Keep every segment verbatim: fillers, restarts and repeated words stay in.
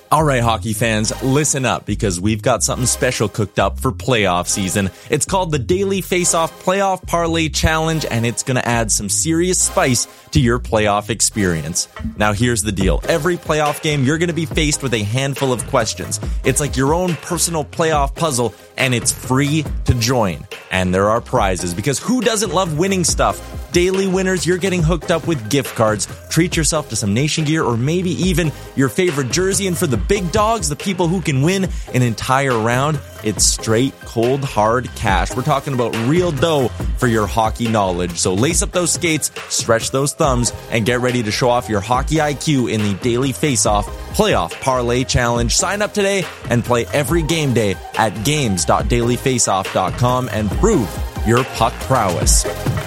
All right, hockey fans, listen up because we've got something special cooked up for playoff season. It's called the Daily Face-Off Playoff Parlay Challenge, and it's going to add some serious spice to your playoff experience. Now, here's the deal. Every playoff game, you're going to be faced with a handful of questions. It's like your own personal playoff puzzle, and it's free to join. And there are prizes, because who doesn't love winning stuff? Daily winners, you're getting hooked up with gift cards. Treat yourself to some Nation gear or maybe even your favorite jersey. And for the big dogs, the people who can win an entire round, it's straight, cold, hard cash. We're talking about real dough for your hockey knowledge. So lace up those skates, stretch those thumbs, and get ready to show off your hockey I Q in the Daily Face-Off Playoff Parlay Challenge. Sign up today and play every game day at games dot daily face off dot com and prove your puck prowess.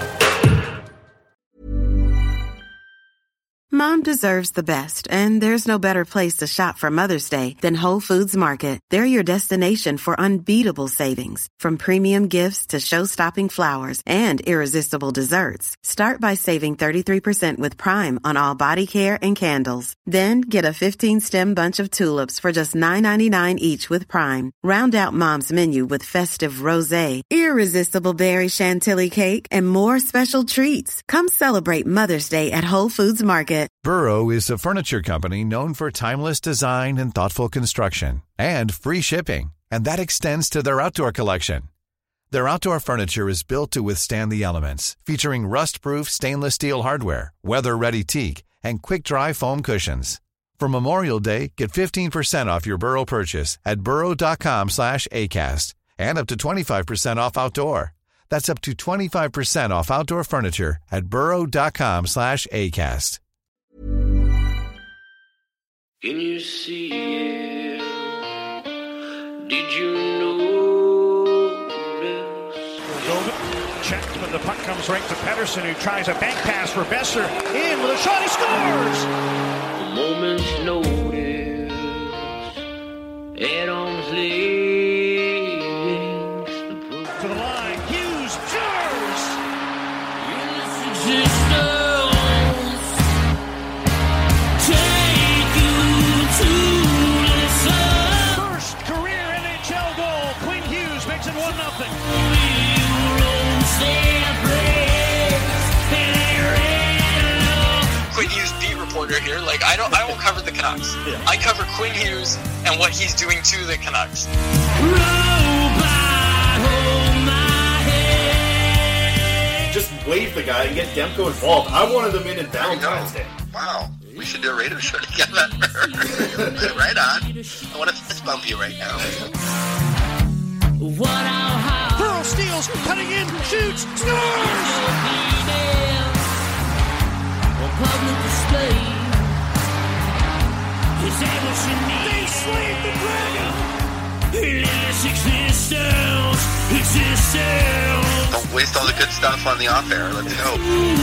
Mom deserves the best, and there's no better place to shop for Mother's Day than Whole Foods Market. They're your destination for unbeatable savings, from premium gifts to show-stopping flowers and irresistible desserts. Start by saving thirty-three percent with Prime on all body care and candles. Then get a fifteen-stem bunch of tulips for just nine ninety-nine each with Prime. Round out Mom's menu with festive rosé, irresistible berry chantilly cake, and more special treats. Come celebrate Mother's Day at Whole Foods Market. Burrow is a furniture company known for timeless design and thoughtful construction, and free shipping, and that extends to their outdoor collection. Their outdoor furniture is built to withstand the elements, featuring rust-proof stainless steel hardware, weather-ready teak, and quick-dry foam cushions. For Memorial Day, get fifteen percent off your Burrow purchase at burrow.com slash ACAST, and up to twenty-five percent off outdoor. That's up to twenty-five percent off outdoor furniture at burrow.com slash ACAST. Can you see it? Did you notice? Checked when the puck comes right to Pettersson, who tries a bank pass for Besser. In with a shot, he scores! A moment's notice at arm's length. To the line, Hughes, shoots! First career N H L goal. Quinn Hughes makes it one nothing. Quinn Hughes beat reporter here. Like I don't I won't cover the Canucks. Yeah. I cover Quinn Hughes and what he's doing to the Canucks. Just wave the guy and get Demko involved. I wanted them in in Valentine's Day. Wow. We should do a radio show together. Right on. I want to fist bump you right now. Pearl steals, cutting in, shoots, scores! They slayed the dragon! Don't waste all the good stuff on the off air. Let's go.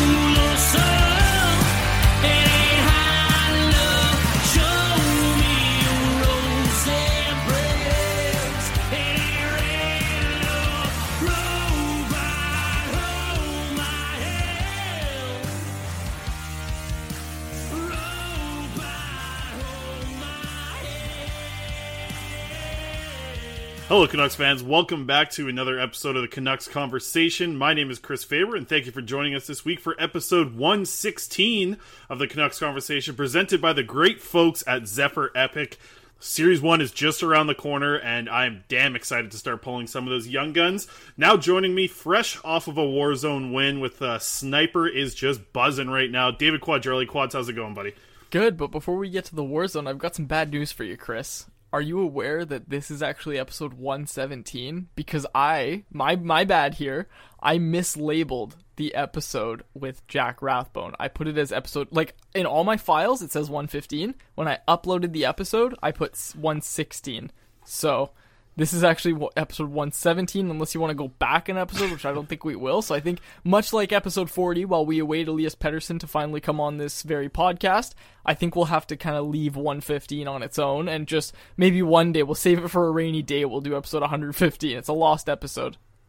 Hello, Canucks fans. Welcome back to another episode of the Canucks Conversation. My name is Chris Faber, and thank you for joining us this week for episode one sixteen of the Canucks Conversation, presented by the great folks at Zephyr Epic. Series one is just around the corner, and I'm damn excited to start pulling some of those young guns. Now joining me, fresh off of a Warzone win with uh, Sniper is just buzzing right now. David Quadrelli. Quads, how's it going, buddy? Good, but before we get to the Warzone, I've got some bad news for you, Chris. Are you aware that this is actually episode one seventeen? Because I, my my bad here, I mislabeled the episode with Jack Rathbone. I put it as episode, like, in all my files, it says one fifteen. When I uploaded the episode, I put one sixteen. So, this is actually episode one seventeen, unless you want to go back an episode, which I don't think we will. So I think, much like episode forty, while we await Elias Pettersson to finally come on this very podcast, I think we'll have to kind of leave one fifteen on its own, and just maybe one day, we'll save it for a rainy day, we'll do episode one fifteen. It's a lost episode.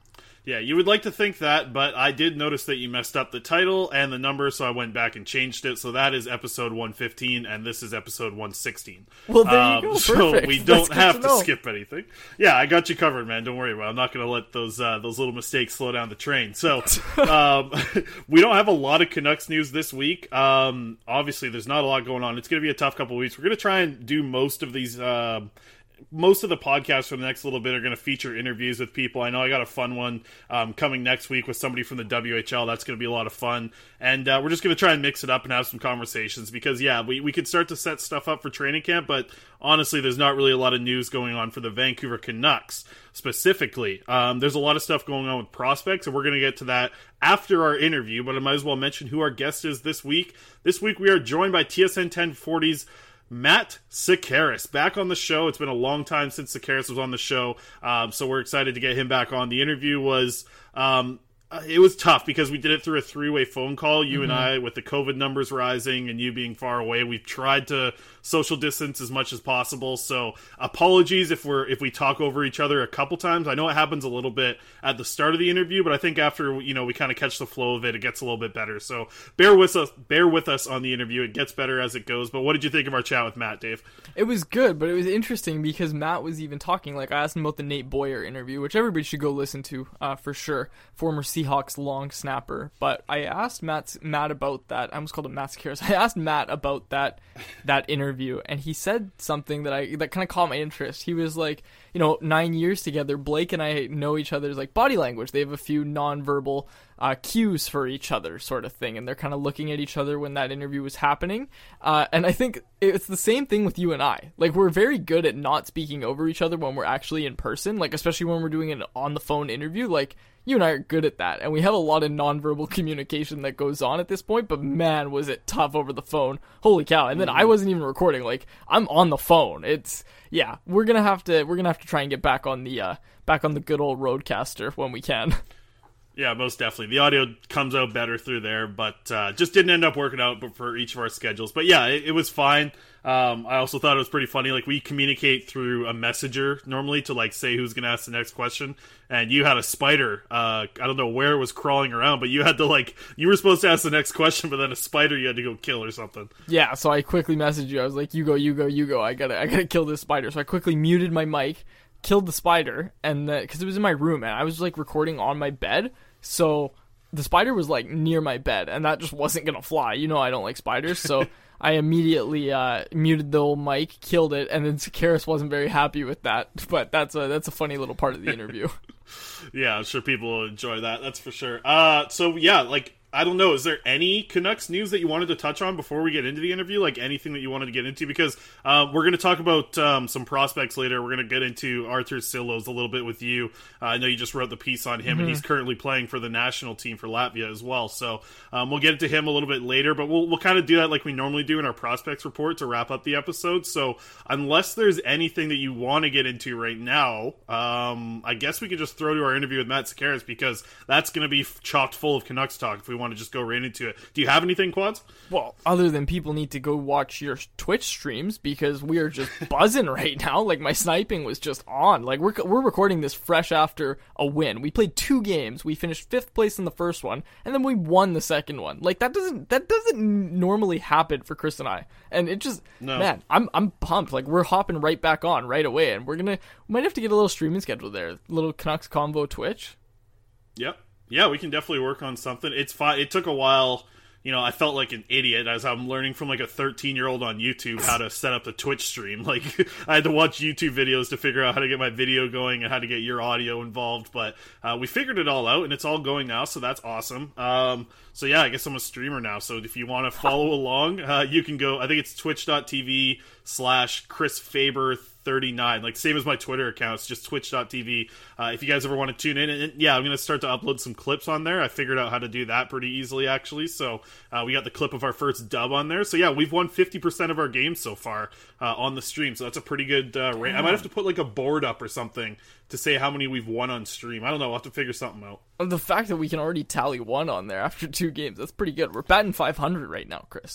Yeah, you would like to think that, but I did notice that you messed up the title and the number, so I went back and changed it. So that is episode one fifteen, and this is episode one sixteen. Well, there um, you go. So Perfect. we don't That's have to to, know. skip anything. Yeah, I got you covered, man. Don't worry about it. I'm not going to let those uh, those little mistakes slow down the train. So um, we don't have a lot of Canucks news this week. Um, obviously, there's not a lot going on. It's going to be a tough couple of weeks. We're going to try and do most of these... Uh, most of the podcasts for the next little bit are going to feature interviews with people. I know I got a fun one um, coming next week with somebody from the W H L. That's going to be a lot of fun. And uh, we're just going to try and mix it up and have some conversations because, yeah, we, we could start to set stuff up for training camp, but honestly, there's not really a lot of news going on for the Vancouver Canucks specifically. Um, there's a lot of stuff going on with prospects, and we're going to get to that after our interview, but I might as well mention who our guest is this week. This week, we are joined by T S N ten forty's Matt Sekeres, back on the show. It's been a long time since Sekeres was on the show, um, so we're excited to get him back on. The interview was... Um, Uh, it was tough because we did it through a three-way phone call, you mm-hmm. and I, with the COVID numbers rising and you being far away. We've tried to social distance as much as possible, so apologies if we're if we talk over each other a couple times. I know it happens a little bit at the start of the interview, but I think after, you know, we kind of catch the flow of it, it gets a little bit better. So bear with us, bear with us on the interview. It gets better as it goes. But what did you think of our chat with Matt, Dave? It was good, but it was interesting because Matt was even talking, like, I asked him about the Nate Boyer interview, which everybody should go listen to, uh, for sure. Former Seahawks long snapper. But I asked Matt, Matt about that. I almost called him Matt Sekeres. I asked Matt about that that interview, and he said something that I that kind of caught my interest. He was like, you know, nine years together, Blake and I know each other's like body language. They have a few nonverbal uh, cues for each other, sort of thing, and they're kind of looking at each other when that interview was happening. Uh, and I think it's the same thing with you and I. Like, we're very good at not speaking over each other when we're actually in person, like, especially when we're doing an on-the-phone interview. Like, you and I are good at that, and we have a lot of nonverbal communication that goes on at this point, but man, was it tough over the phone. Holy cow. And then I wasn't even recording. Like, I'm on the phone. It's, yeah, we're gonna have to, we're gonna have to try and get back on the, uh, back on the good old Roadcaster when we can. Yeah, most definitely. The audio comes out better through there, but uh, just didn't end up working out for each of our schedules. But yeah, it, it was fine. Um, I also thought it was pretty funny. Like, we communicate through a messenger normally to, like, say who's going to ask the next question. And you had a spider. Uh, I don't know where it was crawling around, but you had to, like, you were supposed to ask the next question, but then a spider you had to go kill or something. Yeah, so I quickly messaged you. I was like, you go, you go, you go. I gotta, I gotta kill this spider. So I quickly muted my mic, killed the spider, and because it was in my room, and I was, like, recording on my bed. So the spider was like near my bed, and that just wasn't gonna fly. You know I don't like spiders, so I immediately uh, muted the old mic, killed it, and then Sekeres wasn't very happy with that. But that's a that's a funny little part of the interview. Yeah, I'm sure people will enjoy that. That's for sure. Uh, so yeah, like, I don't know, is there any Canucks news that you wanted to touch on before we get into the interview? Like, anything that you wanted to get into? Because uh, we're going to talk about um, some prospects later. We're going to get into Arthur Silos a little bit with you. Uh, I know you just wrote the piece on him, mm-hmm. and he's currently playing for the national team for Latvia as well. So um, we'll get into him a little bit later, but we'll, we'll kind of do that like we normally do in our prospects report to wrap up the episode. So unless there's anything that you want to get into right now, um, I guess we could just throw to our interview with Matt Sekeres, because that's going to be chocked full of Canucks talk if we want to just go right into it. Do you have anything, Quads? Well, other than people need to go watch your Twitch streams, because we are just buzzing right now. Like, my sniping was just on. Like, we're we're recording this fresh after a win. We played two games. We finished fifth place in the first one, and then we won the second one. Like, that doesn't that doesn't normally happen for Chris and I. And it just, no. man, I'm I'm pumped. Like, we're hopping right back on right away, and we're gonna we might have to get a little streaming schedule there. A little Canucks Convo Twitch. Yep. Yeah, we can definitely work on something. It's fine. It took a while. You know, I felt like an idiot as I'm learning from like a thirteen-year-old on YouTube how to set up the Twitch stream. Like, I had to watch YouTube videos to figure out how to get my video going and how to get your audio involved. But uh, we figured it all out, and it's all going now, so that's awesome. Um, so yeah, I guess I'm a streamer now. So if you want to follow along, uh, you can go. I think it's twitch.tv slash Chris Faber thirty-nine, like same as my Twitter account. It's just twitch.tv. Uh, if you guys ever want to tune in, and, and yeah, I'm going to start to upload some clips on there. I figured out how to do that pretty easily, actually. So uh, we got the clip of our first dub on there. So yeah, we've won fifty percent of our games so far uh, on the stream. So that's a pretty good uh, rate. I might have to put like a board up or something to say how many we've won on stream. I don't know. We'll have to figure something out. The fact that we can already tally one on there after two games, that's pretty good. We're batting five hundred right now, Chris.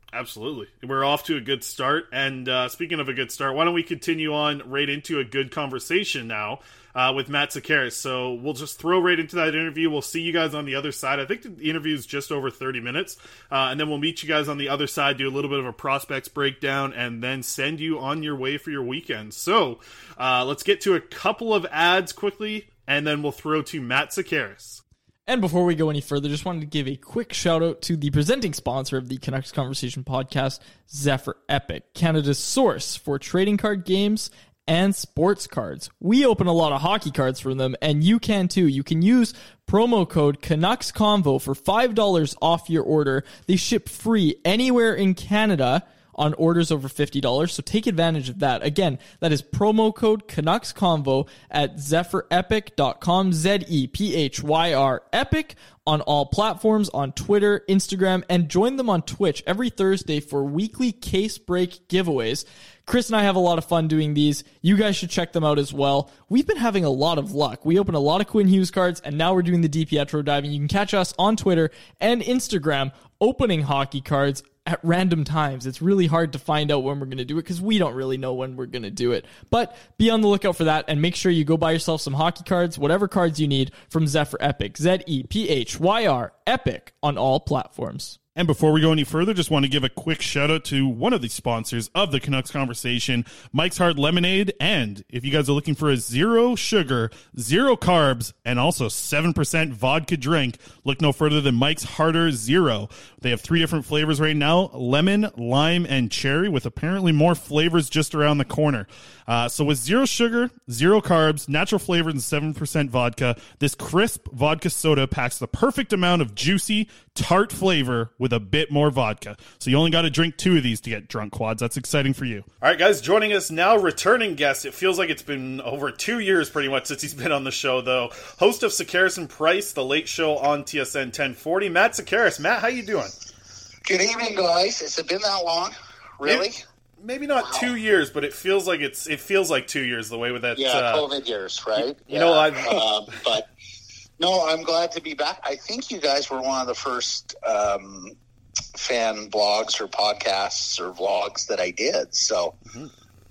Absolutely. We're off to a good start. And uh, speaking of a good start, why don't we continue on right into a good conversation now uh, with Matt Sekeres. So we'll just throw right into that interview. We'll see you guys on the other side. I think the interview is just over thirty minutes. Uh, and then we'll meet you guys on the other side, do a little bit of a prospects breakdown, and then send you on your way for your weekend. So uh, let's get to a couple of ads quickly, and then we'll throw to Matt Sekeres. And before we go any further, just wanted to give a quick shout out to the presenting sponsor of the Canucks Conversation podcast, Zephyr Epic, Canada's source for trading card games and sports cards. We open a lot of hockey cards from them, and you can too. You can use promo code Canucks Convo for five dollars off your order. They ship free anywhere in Canada on orders over fifty dollars, so take advantage of that. Again, that is promo code Canucks Convo at zephyr epic dot com, Z E P H Y R Epic, on all platforms, on Twitter, Instagram, and join them on Twitch every Thursday for weekly case break giveaways. Chris and I have a lot of fun doing these. You guys should check them out as well. We've been having a lot of luck. We opened a lot of Quinn Hughes cards, and now we're doing the DiPietro diving. You can catch us on Twitter and Instagram opening hockey cards at random times. It's really hard to find out when we're going to do it because we don't really know when we're going to do it. But be on the lookout for that, and make sure you go buy yourself some hockey cards, whatever cards you need, from Zephyr Epic, Z E P H Y R Epic, on all platforms. And before we go any further, just want to give a quick shout out to one of the sponsors of the Canucks Conversation, Mike's Hard Lemonade. And if you guys are looking for a zero sugar, zero carbs, and also seven percent vodka drink, look no further than Mike's Harder Zero. They have three different flavors right now: lemon, lime, and cherry, with apparently more flavors just around the corner. Uh, so with zero sugar, zero carbs, natural flavor, and seven percent vodka, this crisp vodka soda packs the perfect amount of juicy, tart flavor with a bit more vodka. So you only got to drink two of these to get drunk, Quads. That's exciting for you. All right, guys, joining us now, returning guest. It feels like it's been over two years pretty much since he's been on the show, though. Host of Sekeres and Price, the late show on T S N ten forty, Matt Sekeres. Matt, how you doing? Good evening, guys. Has it been that long? Really? Maybe, maybe not wow. two years, but it feels like it's it feels like two years the way with that. Yeah, uh, COVID years, right? You, yeah. know, I. uh, but no, I'm glad to be back. I think you guys were one of the first um, fan blogs or podcasts or vlogs that I did. So, mm-hmm.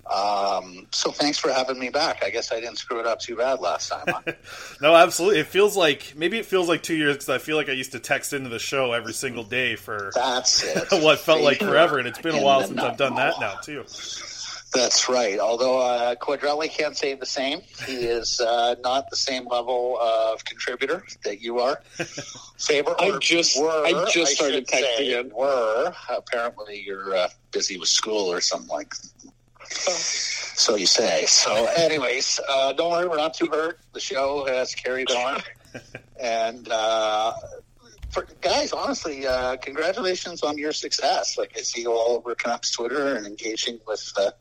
um, so thanks for having me back. I guess I didn't screw it up too bad last time. Huh? No, absolutely. It feels like maybe it feels like two years because I feel like I used to text into the show every single day for that's it. what felt like forever, and it's been a while since I've done that now too. That's right. Although uh, Quadrelli can't say the same. He is uh, not the same level of contributor that you are. Faber, I just, were, I just I started texting him. Were apparently you're uh, busy with school or something like that. So you say. So, anyways, uh, don't worry, we're not too hurt. The show has carried on, and. Uh, For, guys, honestly, uh, congratulations on your success. Like, I see you all over Canucks Twitter and engaging with uh,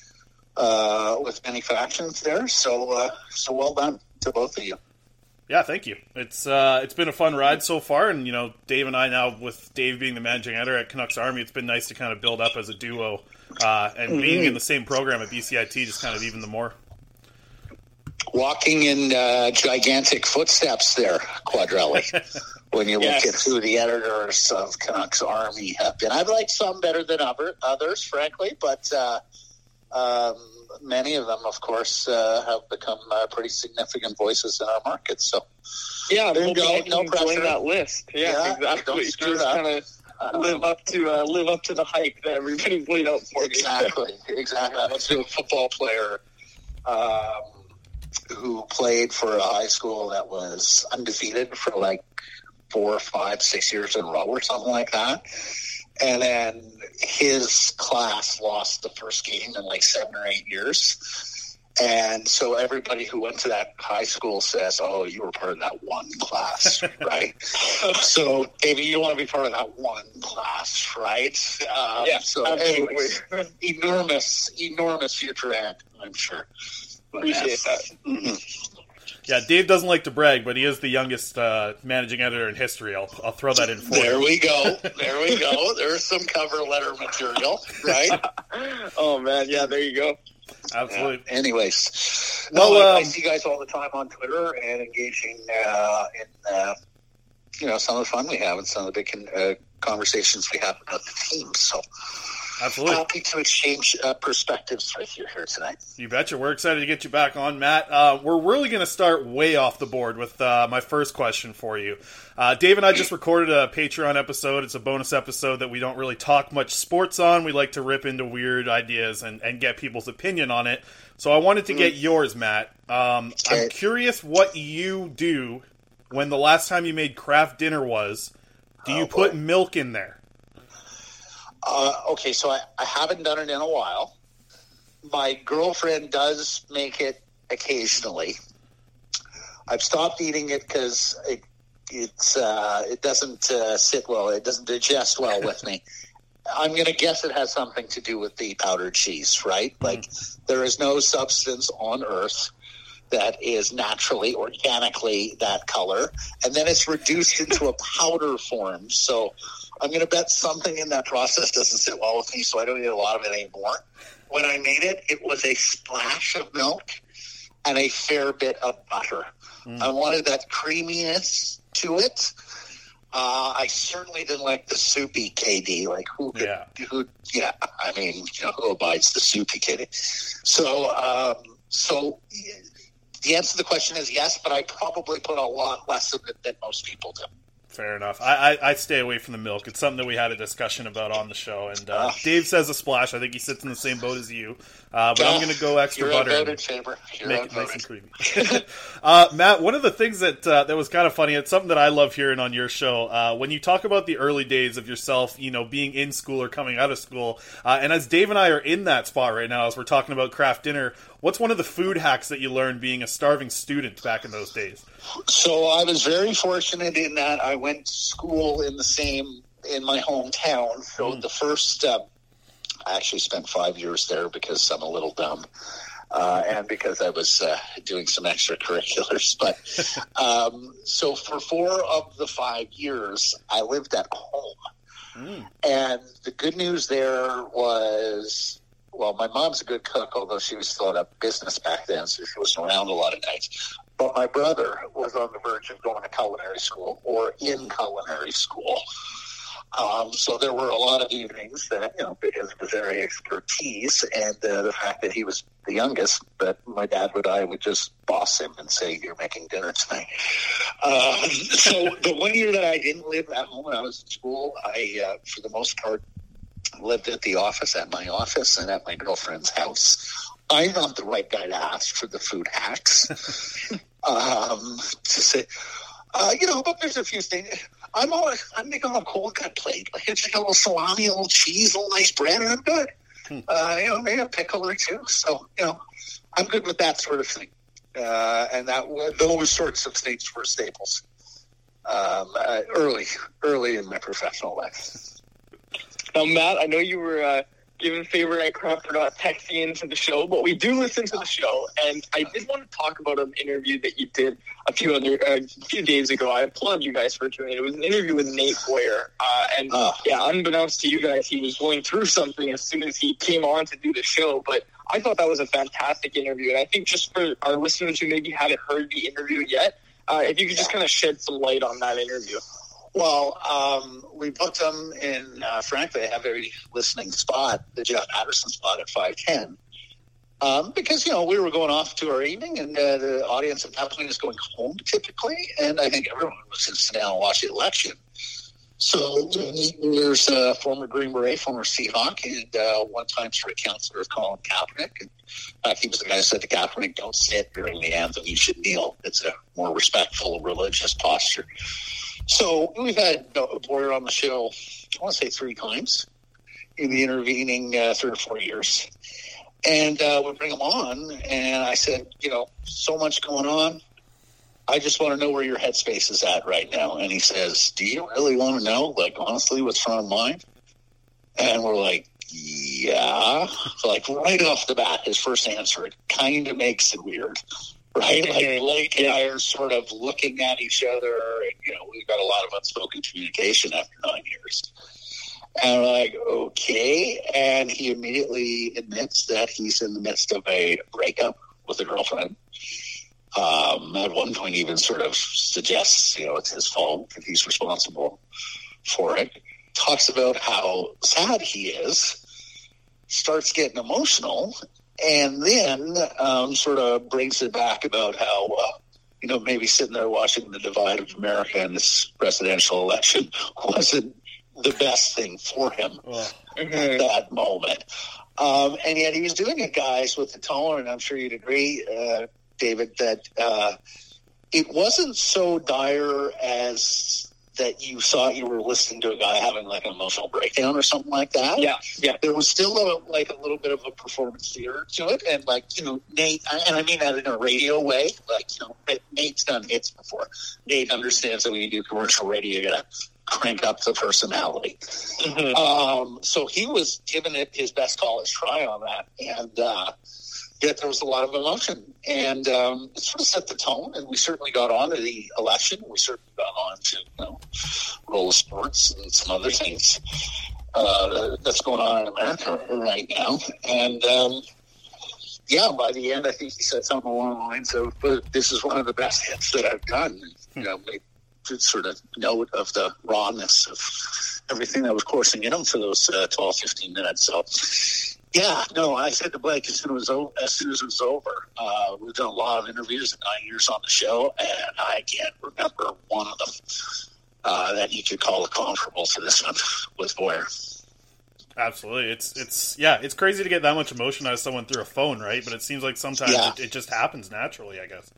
uh, with many factions there. So, uh, so well done to both of you. Yeah, thank you. It's uh, it's been a fun ride so far, and you know, Dave and I now, with Dave being the managing editor at Canucks Army, it's been nice to kind of build up as a duo, uh, and mm-hmm. being in the same program at B C I T just kind of even the more. Walking in uh, gigantic footsteps there, Quadrelli. When you look yes. at who the editors of Canucks Army have been. I've liked some better than other, others, frankly, but uh, um, many of them, of course, uh, have become uh, pretty significant voices in our market. So, yeah, there you go. No pressure. Join that list. Yeah, yeah exactly. Don't screw Just kind of uh, live up to uh, live up to the hype that everybody's laid out for. Exactly, exactly. I went to a football player um, who played for a high school that was undefeated for like four, five, six years in a row or something like that. And then his class lost the first game in like seven or eight years. And so everybody who went to that high school says, oh, you were part of that one class, right? So, Davey, you want to be part of that one class, right? Um, yeah, so anyways, enormous, enormous future end, I'm sure. But appreciate that. Mm-hmm. Yeah, Dave doesn't like to brag, but he is the youngest uh, managing editor in history. I'll I'll throw that in for there you. There we go. There we go. There's some cover letter material, right? Oh, man. Yeah, there you go. Absolutely. Yeah. Anyways, no, well, um, I, I see you guys all the time on Twitter and engaging uh, in, uh, you know, some of the fun we have and some of the big con- uh, conversations we have about the team. So absolutely happy to exchange uh, perspectives with you here tonight. You betcha. We're excited to get you back on, Matt. Uh, we're really going to start way off the board with uh, my first question for you. Uh, Dave and I just recorded a Patreon episode. It's a bonus episode that we don't really talk much sports on. We like to rip into weird ideas and, and get people's opinion on it. So I wanted to get yours, Matt. Um, okay. I'm curious what you do when the last time you made Kraft dinner was. Do you oh, put milk in there? Uh, okay, so I, I haven't done it in a while. My girlfriend does make it occasionally. I've stopped eating it because it it's uh, it doesn't uh, sit well. It doesn't digest well with me. I'm going to guess it has something to do with the powdered cheese, right? Mm-hmm. Like there is no substance on Earth that is naturally, organically that color, and then it's reduced into a powder form. So I'm going to bet something in that process doesn't sit well with me, so I don't eat a lot of it anymore. When I made it, it was a splash of milk and a fair bit of butter. Mm. I wanted that creaminess to it. Uh, I certainly didn't like the soupy K D. Like who? Could, yeah. Who? Yeah. I mean, you know, who abides the soupy K D? So, um, so the answer to the question is yes, but I probably put a lot less of it than most people do. Fair enough. I, I, I stay away from the milk. It's something that we had a discussion about on the show. And uh, uh, Dave says a splash. I think he sits in the same boat as you. Uh, but uh, I'm going to go extra you're butter. Outvoted, Faber. You're make it nice and creamy. uh, Matt, one of the things that uh, that was kind of funny, it's something that I love hearing on your show, uh, when you talk about the early days of yourself, you know, being in school or coming out of school, uh, and as Dave and I are in that spot right now, as we're talking about Kraft dinner, what's one of the food hacks that you learned being a starving student back in those days? So I was very fortunate in that I went to school in the same, in my hometown. So mm. the first, uh, I actually spent five years there because I'm a little dumb. Uh, and because I was uh, doing some extracurriculars. But um, so for four of the five years, I lived at home. Mm. And the good news there was, well, my mom's a good cook, although she was still in a business back then, so she wasn't around a lot of nights. But my brother was on the verge of going to culinary school or in culinary school. Um, so there were a lot of evenings that, you know, because of his area expertise and uh, the fact that he was the youngest, that my dad would I would just boss him and say, "You're making dinner tonight." Um, so the one year that I didn't live at home when I was in school, I, uh, for the most part, lived at the office, at my office, and at my girlfriend's house. I'm not the right guy to ask for the food hacks. um, to say, uh, you know, but there's a few things. I'm all, I'm making on a cold cut plate. Like it's like a little salami, a little cheese, a little nice bread, and I'm good. Hmm. Uh, you know, maybe a pickle or two. So, you know, I'm good with that sort of thing. Uh, and that those sorts of things were staples um, uh, early, early in my professional life. Now, Matt, I know you were uh, giving Faber and Kraft for not texting into the show, but we do listen to the show, and I did want to talk about an interview that you did a few other uh, a few days ago. I applaud you guys for doing it. It was an interview with Nate Boyer, uh, and oh. yeah, unbeknownst to you guys, he was going through something as soon as he came on to do the show, but I thought that was a fantastic interview, and I think just for our listeners who maybe haven't heard the interview yet, uh, if you could just kind of shed some light on that interview. Well, um, we booked them in, uh, frankly, a very listening spot, the Jeff Patterson spot at five ten. Um, because, you know, we were going off to our evening, and uh, the audience at that point is going home typically, and I think everyone was in sit down and watch the election. So there's a uh, former Green Beret, former Seahawk, and uh, one-time sort of counselor of Colin Kaepernick. And, in fact, he was the guy who said to Kaepernick, "Don't sit during the anthem, you should kneel. It's a more respectful religious posture." So we've had uh, Boyer on the show, I want to say three times in the intervening uh, three or four years. And uh, we bring him on, and I said, you know, so much going on. I just want to know where your headspace is at right now. And he says, do you really want to know, like, honestly, what's front of mind? And we're like, yeah. So, like, right off the bat, his first answer, it kind of makes it weird. Right? Like Blake and I are sort of looking at each other. And, you know, we've got a lot of unspoken communication after nine years. And we're like, okay. And he immediately admits that he's in the midst of a breakup with a girlfriend. Um, at one point, even sort of suggests, you know, it's his fault, that he's responsible for it. talks about how sad he is, starts getting emotional, and then um, sort of brings it back about how, uh, you know, maybe sitting there watching the divide of America in this presidential election wasn't the best thing for him oh. at that moment. Um, and yet he was doing it, guys, with the tone, and I'm sure you'd agree, uh, David, that uh, it wasn't so dire as that you thought you were listening to a guy having like an emotional breakdown or something like that. Yeah, yeah. There was still a, like a little bit of a performance theater to it, and like, you know, Nate, and I mean that in a radio way. Like, you know, Nate's done hits before. Nate understands that when you do commercial radio, you gotta crank up the personality. Mm-hmm. Um, so he was giving it his best college try on that, and uh, yet there was a lot of emotion, and um, it sort of set the tone. And we certainly got on to the election. We certainly got on to, you know, roller sports and some other things uh, that's going on in America right now. And um, yeah, by the end, I think he said something along the lines of, "But this is one of the best hits that I've done." You know, made sort of note of the rawness of everything that was coursing in him for those uh, twelve, fifteen minutes. So, yeah, no, I said to Blake as soon as, over, as soon as it was over, uh, we've done a lot of interviews in nine years on the show, and I can't remember one of them uh, that you could call a comparable to this one with Boyer. Absolutely. It's, it's, yeah, it's crazy to get that much emotion out of someone through a phone, right? But it seems like sometimes yeah. it, it just happens naturally, I guess.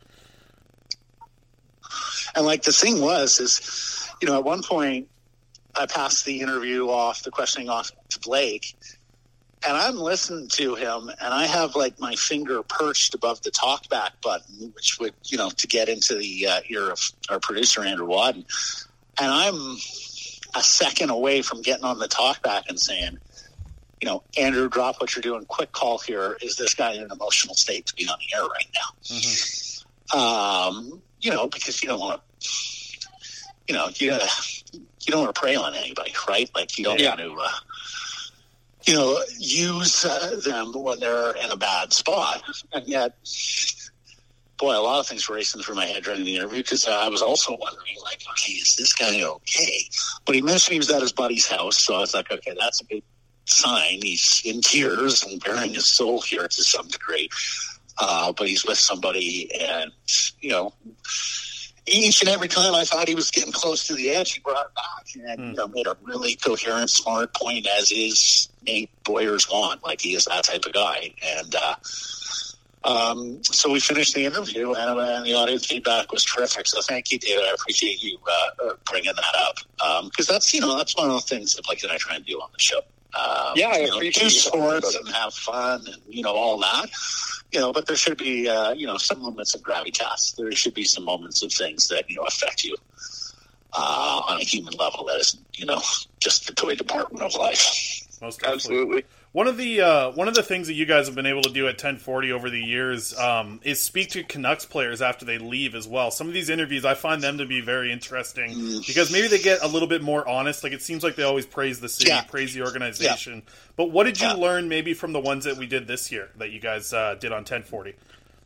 And like the thing was, is, you know, at one point I passed the interview off, the questioning off to Blake, and I'm listening to him, and I have like my finger perched above the talkback button, which would, you know, to get into the uh, ear of our producer, Andrew Wadden. And I'm a second away from getting on the talkback and saying, you know, Andrew, drop what you're doing. Quick call here. Is this guy in an emotional state to be on the air right now? Mm-hmm. Um, you know, because you don't want to, you know, you, you don't want to prey on anybody, right? Like, you don't yeah. want to, uh, you know, use uh, them when they're in a bad spot. And yet, boy, a lot of things were racing through my head during the interview, because uh, I was also wondering, like, okay, is this guy okay? But he mentioned he was at his buddy's house, so I was like, okay, that's a good sign. He's in tears and bearing his soul here to some degree. Uh, but he's with somebody, and, you know, each and every time I thought he was getting close to the edge, he brought it back and mm. you know, made a really coherent, smart point, as is Nate Boyer's want. Like, he is that type of guy. And uh, um, so we finished the interview, and, and the audience feedback was terrific. So thank you, David. I appreciate you uh, bringing that up, because um, that's, you know, that's one of the things that Blake and I try and do on the show. Um, yeah, I you know, appreciate do sports and have fun, and you know, all that. You know, but there should be uh, you know, some moments of gravitas. There should be some moments of things that, you know, affect you uh, on a human level. That is, you know, just the toy department of life. Most absolutely. One of the uh, one of the things that you guys have been able to do at ten forty over the years um, is speak to Canucks players after they leave as well. Some of these interviews, I find them to be very interesting mm. because maybe they get a little bit more honest. Like, it seems like they always praise the city, yeah. praise the organization. Yeah. But what did you yeah. learn maybe from the ones that we did this year that you guys uh, did on ten forty?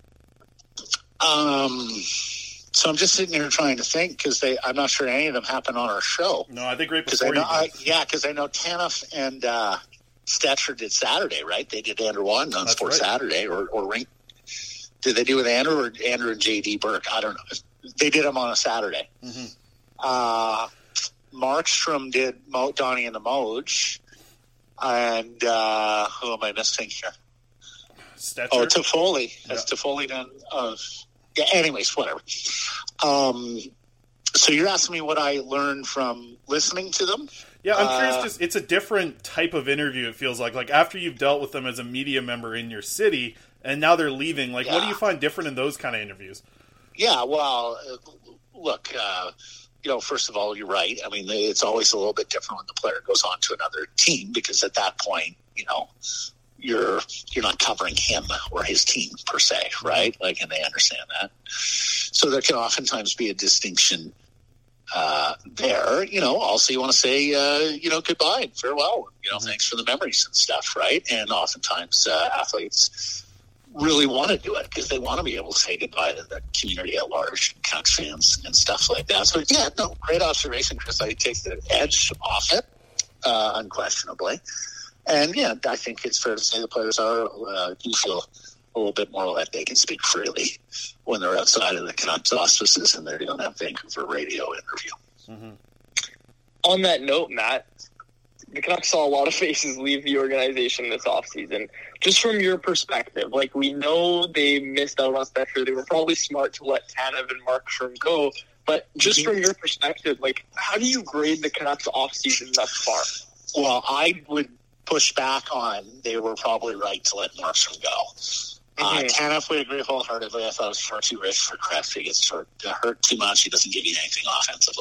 Um. So I'm just sitting here trying to think, because they I'm not sure any of them happened on our show. No, I think right before I know, you I, Yeah, because I know Tanev and uh, Stetcher did Saturday, right? They did Andrew Wadden on That's Sports right. Saturday, or, or Rink. Did they do with Andrew or Andrew and J D Burke? I don't know. They did them on a Saturday. Mm-hmm. Uh, Markstrom did Mo, Donnie and the Moj. And uh, who am I missing here? Stetcher? Oh, Toffoli. Yeah. Has Toffoli done... Uh, yeah, anyways, whatever. Um, so you're asking me what I learned from listening to them? Yeah, I'm curious. Uh, Just, it's a different type of interview, it feels like. Like, after you've dealt with them as a media member in your city, and now they're leaving, like, yeah. what do you find different in those kind of interviews? Yeah, well, uh, look, uh, you know, first of all, you're right. I mean, it's always a little bit different when the player goes on to another team, because at that point, you know, you're you're not covering him or his team per se, right? Like, and they understand that. So there can oftentimes be a distinction uh, there. You know, also you want to say, uh, you know, goodbye and farewell. You know, mm-hmm. thanks for the memories and stuff, right? And oftentimes uh, athletes really want to do it because they want to be able to say goodbye to the community at large, Canucks fans and stuff like that. So yeah, no, great observation, Chris. I take the edge off it. uh, unquestionably. And, yeah, I think it's fair to say the players are uh, do feel a little bit more like they can speak freely when they're outside of the Canucks auspices and they're doing that Vancouver radio interview. Mm-hmm. On that note, Matt, the Canucks saw a lot of faces leave the organization this offseason. Just from your perspective, like, we know they missed out on Spectre. They were probably smart to let Tanev and Markstrom go. But just from your perspective, like, how do you grade the Canucks offseason thus far? Well, I would push back on they were probably right to let Markstrom go. Uh, mm-hmm. Tanev, we agree wholeheartedly. I thought it was far too rich for Krebs. He gets hurt, hurt too much. He doesn't give you anything offensively.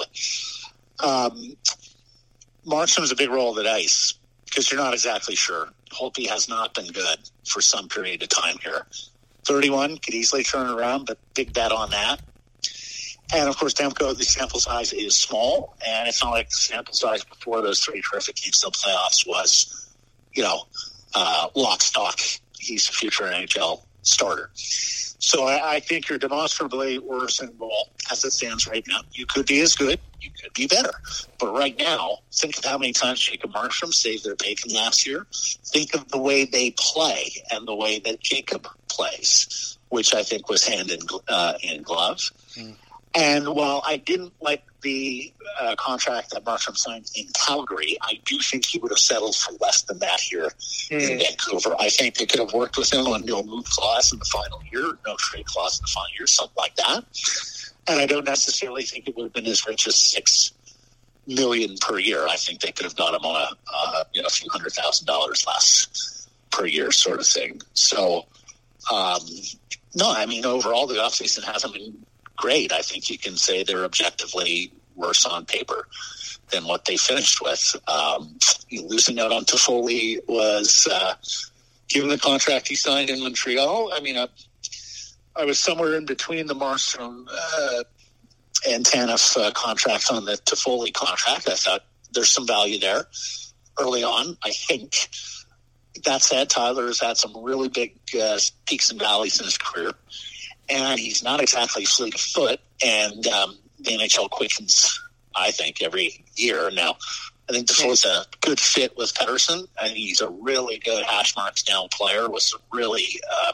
Um, Markstrom's a big roll of the dice because you're not exactly sure. Holtby has not been good for some period of time here. thirty-one could easily turn around, but big bet on that. And, of course, Demko, the sample size is small, and it's not like the sample size before those three terrific games in the playoffs was, you know, uh, lock, stock. He's a future N H L starter. So I, I think you're demonstrably worse in goal as it stands right now. You could be as good. You could be better. But right now, think of how many times Jacob Markstrom saved their bacon last year. Think of the way they play and the way that Jacob plays, which I think was hand in, uh, in glove. Mm. And while I didn't like the uh, contract that Markstrom signed in Calgary, I do think he would have settled for less than that here mm. in Vancouver. I think they could have worked with him on no move clause in the final year, no trade clause in the final year, something like that. And I don't necessarily think it would have been as rich as six million per year. I think they could have got him on a uh, you know a few hundred thousand dollars less per year, sort of thing. So, um, no, I mean overall the offseason hasn't been great. I think you can say they're objectively worse on paper than what they finished with. Um, losing out on Toffoli was, uh, given the contract he signed in Montreal, I mean, I, I was somewhere in between the Markstrom uh, and Tanev uh, contracts on the Toffoli contract. I thought there's some value there early on, I think. That said, Tyler has had some really big uh, peaks and valleys in his career. And he's not exactly fleet of foot, and um, the N H L quickens, I think, every year. Now, I think Defoe's a good fit with Pettersson. I think he's a really good hash marks down player with some really, uh,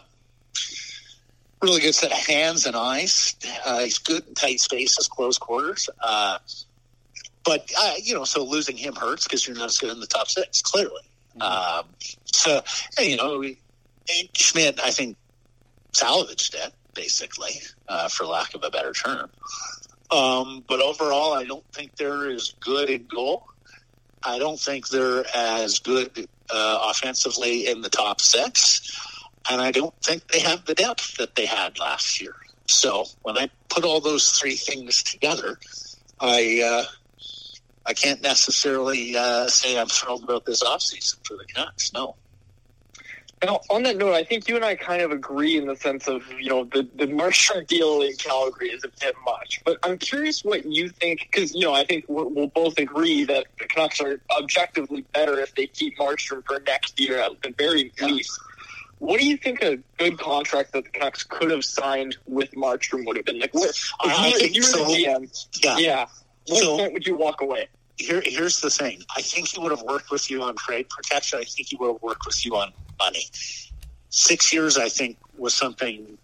really good set of hands and eyes. Uh, he's good in tight spaces, close quarters. Uh, but, uh, you know, so losing him hurts because you're not as good in the top six, clearly. Mm-hmm. Um, so, you know, Schmidt, I think, salvaged it. Basically, uh, for lack of a better term. Um, but overall, I don't think they're as good in goal. I don't think they're as good uh, offensively in the top six. And I don't think they have the depth that they had last year. So when I put all those three things together, I uh, I can't necessarily uh, say I'm thrilled about this offseason for the Canucks, no. Now, on that note, I think you and I kind of agree in the sense of, you know, the, the Markstrom deal in Calgary is a bit much. But I'm curious what you think, because, you know, I think we're, we'll both agree that the Canucks are objectively better if they keep Markstrom for next year at the very least. What do you think a good contract that the Canucks could have signed with Markstrom would have been? Like, what, if, I you, think if you were so. the G M, yeah, yeah what so, point would you walk away? Here, here's the thing. I think he would have worked with you on trade protection. I think he would have worked with you on money. Six years, I think, was something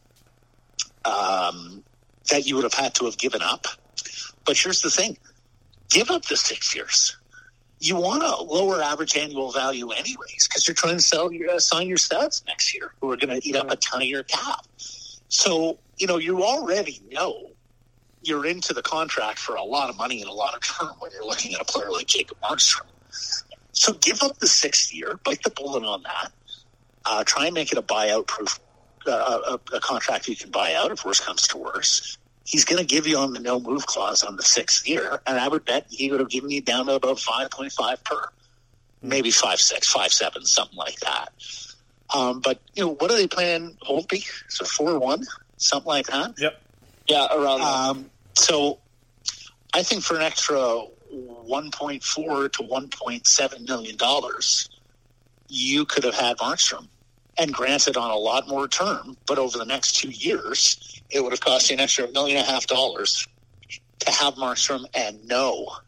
um, that you would have had to have given up. But here's the thing. Give up the six years. You want a lower average annual value anyways because you're trying to sell your, uh, sign your studs next year who are going to eat up a ton of your cap. So, you know, you already know you're into the contract for a lot of money and a lot of term when you're looking at a player like Jacob Markstrom. So give up the sixth year, bite the bullet on that. Uh, try and make it a buyout proof, uh, a, a contract you can buy out if worse comes to worse. He's going to give you on the no move clause on the sixth year, and I would bet he would have given you down to about five point five per, maybe five six, five seven, something like that. Um, but you know, what are they playing? Holtby, so four one, something like that. Yep. Yeah, around. Um, so I think for an extra one point four to one point seven million dollars, you could have had Markstrom. And granted, on a lot more term, but over the next two years, it would have cost you an extra million and a half dollars to have Markstrom and know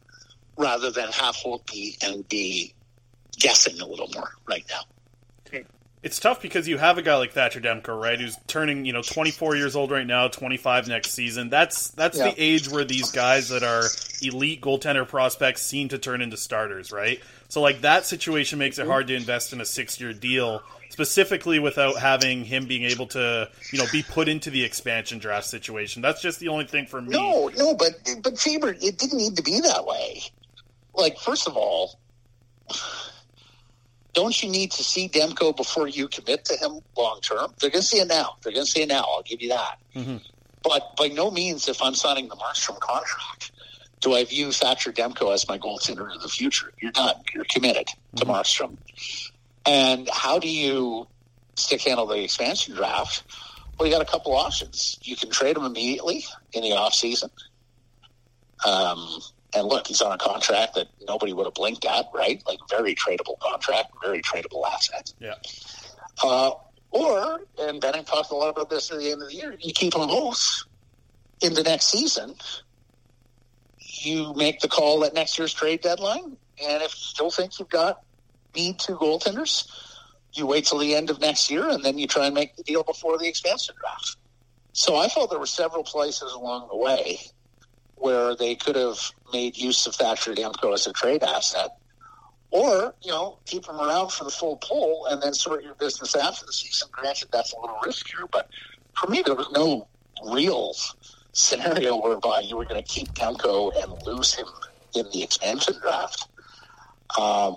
rather than have Holtby and be guessing a little more right now. It's tough because you have a guy like Thatcher Demko, right, who's turning, you know, twenty-four years old right now, twenty-five next season. That's that's yeah. the age where these guys that are elite goaltender prospects seem to turn into starters, right? So, like, that situation makes it hard to invest in a six-year deal, specifically without having him being able to, you know, be put into the expansion draft situation. That's just the only thing for me. No, no, but, but Faber, it didn't need to be that way. Like, first of all, don't you need to see Demko before you commit to him long term? They're going to see it now. They're going to see it now. I'll give you that. Mm-hmm. But by no means, if I'm signing the Markstrom contract, do I view Thatcher Demko as my goaltender of the future. You're done. You're committed to mm-hmm. Markstrom. And how do you stick handle the expansion draft? Well, you got a couple options. You can trade him immediately in the off season. Um, and look, he's on a contract that nobody would have blinked at, right? Like, very tradable contract, very tradable asset. Yeah. Uh, or, and Benning talked a lot about this at the end of the year, you keep him close in the next season. You make the call at next year's trade deadline, and if you still think you've got need two goaltenders, you wait till the end of next year, and then you try and make the deal before the expansion draft. So I felt there were several places along the way where they could have made use of Thatcher Demko as a trade asset, or, you know, keep him around for the full pull and then sort your business after the season. Granted, that's a little riskier, but for me, there was no real scenario whereby you were going to keep Demko and lose him in the expansion draft. Um,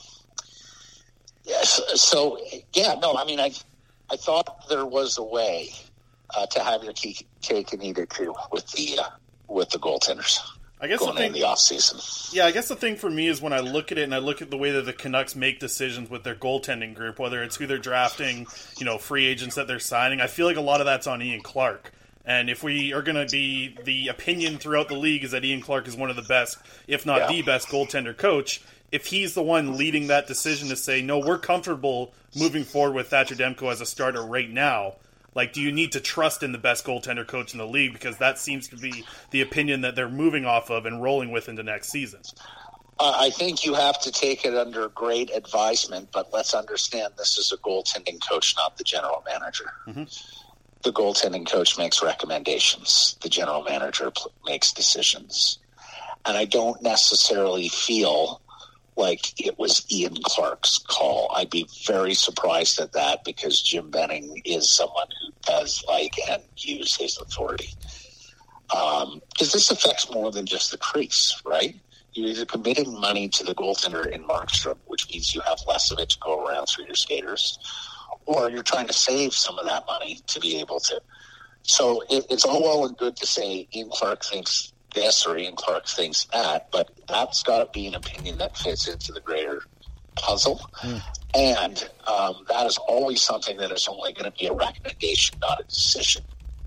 yes, so, yeah, no, I mean, I I thought there was a way uh, to have your cake and eat it too with the uh, with the goaltenders. I guess going the thing, in the off season. Yeah, I guess the thing for me is when I look at it and I look at the way that the Canucks make decisions with their goaltending group, whether it's who they're drafting, you know, free agents that they're signing, I feel like a lot of that's on Ian Clark. And if we are going to be, the opinion throughout the league is that Ian Clark is one of the best, if not yeah. the best goaltender coach, if he's the one leading that decision to say, no, we're comfortable moving forward with Thatcher Demko as a starter right now, like, do you need to trust in the best goaltender coach in the league? Because that seems to be the opinion that they're moving off of and rolling with into next season. Uh, I think you have to take it under great advisement, but let's understand this is a goaltending coach, not the general manager. Mm-hmm. The goaltending coach makes recommendations. The general manager pl- makes decisions. And I don't necessarily feel like it was Ian Clark's call. I'd be very surprised at that because Jim Benning is someone who does like and use his authority. Um, because this affects more than just the crease, right? You're either committing money to the goaltender in Markstrom, which means you have less of it to go around through your skaters, or you're trying to save some of that money to be able to. So it, it's all well and good to say Ian Clark thinks this or Ian Clark thinks that, but that's got to be an opinion that fits into the greater puzzle. Mm. And um, that is always something that is only going to be a recommendation, not a decision.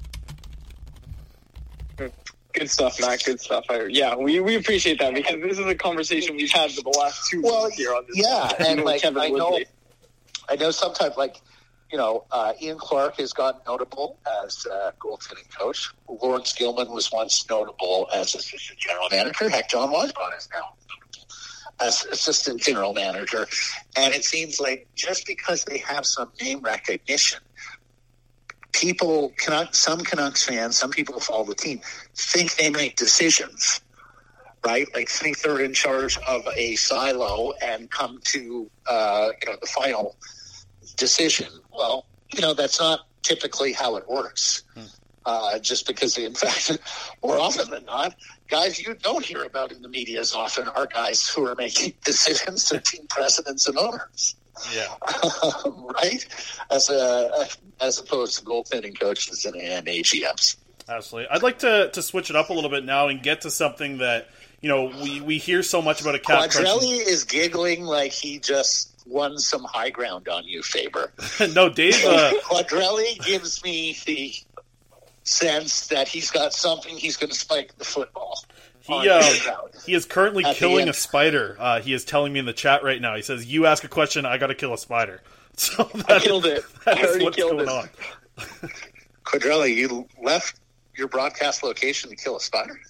Good stuff, Matt. Good stuff. I, yeah, we, we appreciate that because this is a conversation we've had for the last two well, weeks here on this. Yeah, and like I know, I know sometimes like, you know, uh, Ian Clark has gotten notable as a goaltending coach. Lawrence Gilman was once notable as assistant general manager. Heck, John Weisbrot is now as assistant general manager. And it seems like just because they have some name recognition, people, Canucks, some Canucks fans, some people who follow the team, think they make decisions, right? Like think they're in charge of a silo and come to, uh, you know, the final decision. Well, you know, that's not typically how it works. Hmm. Uh, just because, in fact, more often than not, guys you don't hear about in the media as often are guys who are making decisions to team presidents and owners. Yeah. Um, right? As a as opposed to goaltending coaches and, and A G Ms. Absolutely. I'd like to, to switch it up a little bit now and get to something that, you know, we, we hear so much about a cap crunch. Quadrelli is giggling like he just won some high ground on you, Faber. No, Dave. Uh... Quadrelli gives me the sense that he's got something he's going to spike the football. He uh, he is currently At killing a spider. Uh, he is telling me in the chat right now. He says, "You ask a question, I got to kill a spider." So that I killed it. That I is already what's killed going it. on. Quadrelli, you left your broadcast location to kill a spider?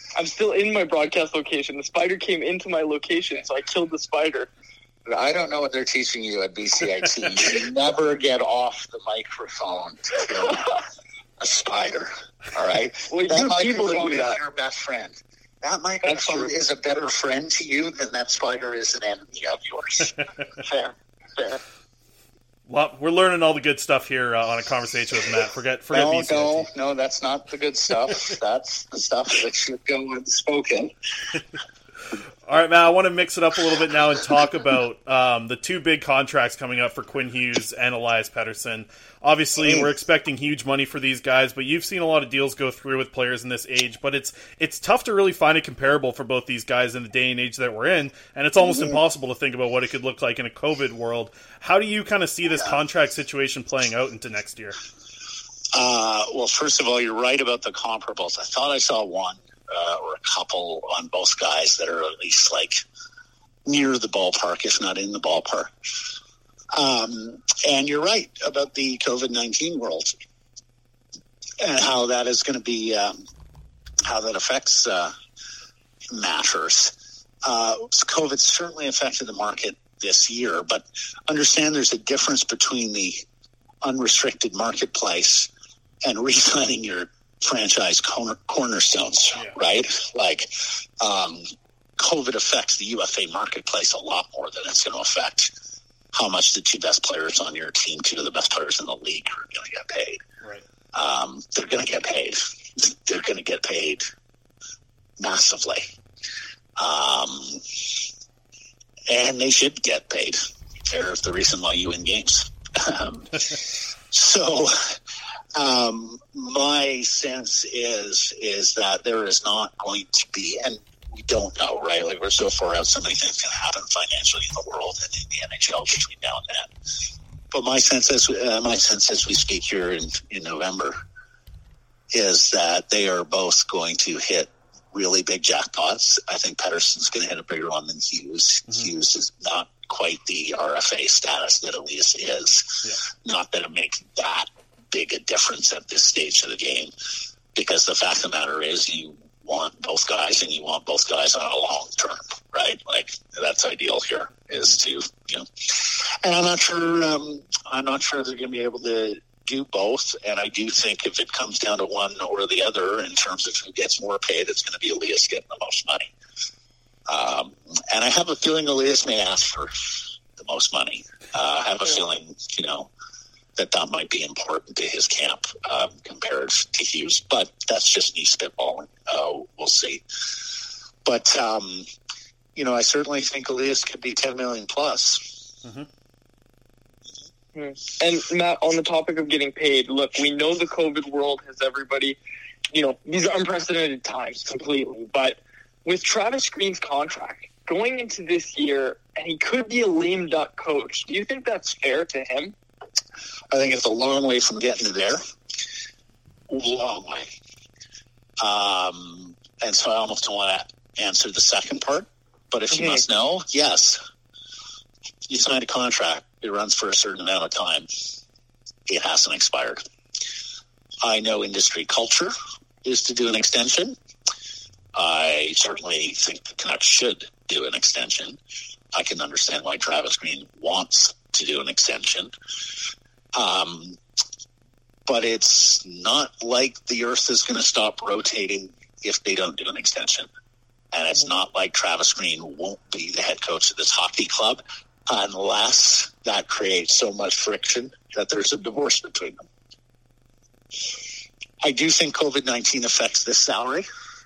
I'm still in my broadcast location. The spider came into my location, so I killed the spider. I don't know what they're teaching you at B C I T. You never get off the microphone to kill a spider. All right? Well, that you people microphone do is that. your best friend. That microphone is a better friend to you than that spider is an enemy of yours. Fair. Fair. Well, we're learning all the good stuff here uh, on a conversation with Matt. Forget, forget no, B C I T. no, no, that's not the good stuff. That's the stuff that should go unspoken. All right, Matt, I want to mix it up a little bit now and talk about um, the two big contracts coming up for Quinn Hughes and Elias Pettersson. Obviously, we're expecting huge money for these guys, but you've seen a lot of deals go through with players in this age, but it's it's tough to really find a comparable for both these guys in the day and age that we're in, and it's almost mm-hmm. impossible to think about what it could look like in a COVID world. How do you kind of see this yeah. contract situation playing out into next year? Uh, well, first of all, you're right about the comparables. I thought I saw one. Uh, or a couple on both guys that are at least like near the ballpark, if not in the ballpark. Um, and you're right about the COVID nineteen world and how that is going to be, um, how that affects uh, matters. Uh, COVID certainly affected the market this year, but understand there's a difference between the unrestricted marketplace and re-signing your franchise corner, cornerstones, yeah. right? Like, um, COVID affects the U F A marketplace a lot more than it's going to affect how much the two best players on your team, two of the best players in the league, are going to get paid. Right. Um, they're going to get paid. They're going to get paid massively. Um, and they should get paid. They're the reason why you win games. um, so... Um, my sense is is that there is not going to be, and we don't know, right? Like, we're so far out, so many things can happen financially in the world and in the N H L between now and then. But my sense is, uh, my sense as we speak here in, in November, is that they are both going to hit really big jackpots. I think Pettersson's going to hit a bigger one than Hughes. Mm-hmm. Hughes is not quite the R F A status that Elias is. Yeah. Not that it makes that big a difference at this stage of the game, because the fact of the matter is you want both guys and you want both guys on a long term, right? Like, that's ideal here, is to, you know, and I'm not sure, um, I'm not sure they're going to be able to do both. And I do think if it comes down to one or the other in terms of who gets more paid, it's going to be Elias getting the most money. Um, and I have a feeling Elias may ask for the most money. Uh, I have a feeling, you know, that that might be important to his camp um, compared to Hughes. But that's just me spitballing. Uh, we'll see. But, um, you know, I certainly think Elias could be ten million plus. Mm-hmm. And, Matt, on the topic of getting paid, look, we know the COVID world has everybody, you know, these are unprecedented times completely. But with Travis Green's contract going into this year, and he could be a lame duck coach, do you think that's fair to him? I think it's a long way from getting to there. Long way. Um, and so I almost don't want to answer the second part. But if mm-hmm. you must know, yes. You signed a contract. It runs for a certain amount of time. It hasn't expired. I know industry culture is to do an extension. I certainly think the Canucks should do an extension. I can understand why Travis Green wants to do an extension. Um, but it's not like the earth is going to stop rotating if they don't do an extension. And it's not like Travis Green won't be the head coach of this hockey club unless that creates so much friction that there's a divorce between them. I do think COVID nineteen affects this salary.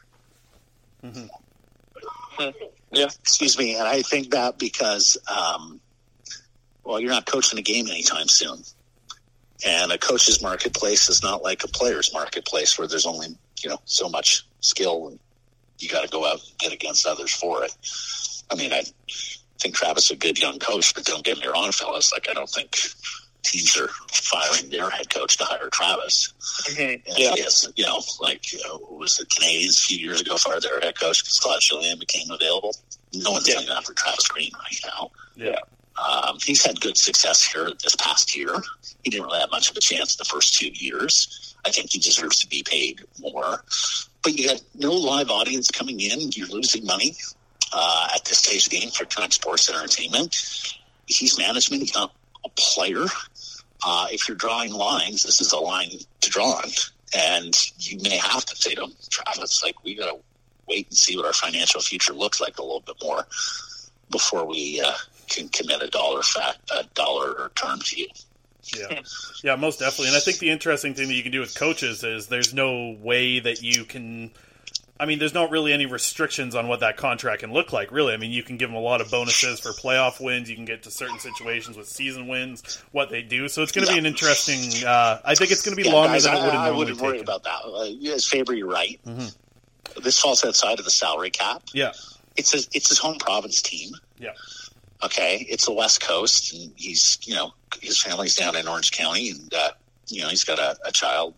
Mm-hmm. Yeah. Excuse me. And I think that because, um, well, you're not coaching a game anytime soon. And a coach's marketplace is not like a player's marketplace where there's only, you know, so much skill and you got to go out and get against others for it. I mean, I think Travis is a good young coach, but don't get me wrong, fellas. Like, I don't think teams are firing their head coach to hire Travis. Mm-hmm. And yeah. Yes, you know, like, you know, was the Canadians a few years ago fired their head coach because Claude Julien became available? No one's yeah. doing that for Travis Green right now. Yeah. Um, he's had good success here this past year. He didn't really have much of a chance the first two years. I think he deserves to be paid more. but you got no live audience coming in. You're losing money uh, at this stage of the game for Canuck Sports Entertainment. He's management, he's not a player. Uh, if you're drawing lines, this is a line to draw on. And you may have to say to him, Travis, like, we got to wait and see what our financial future looks like a little bit more before we uh, can commit a dollar fat, a dollar or term to you. Yeah, yeah, most definitely. And I think the interesting thing that you can do with coaches is there's no way that you can. I mean, there's not really any restrictions on what that contract can look like, really. I mean, you can give them a lot of bonuses for playoff wins. You can get to certain situations with season wins, what they do. So it's going to yeah. be an interesting. Uh, I think it's going to be yeah, longer guys, than it would have I, I normally wouldn't worry taken. about that. Uh, you guys favor, you're right. Mm-hmm. This falls outside of the salary cap. Yeah, it's his, it's his home province team. Yeah. Okay, it's the West Coast, and he's, you know, his family's down in Orange County, and, uh, you know, he's got a, a child.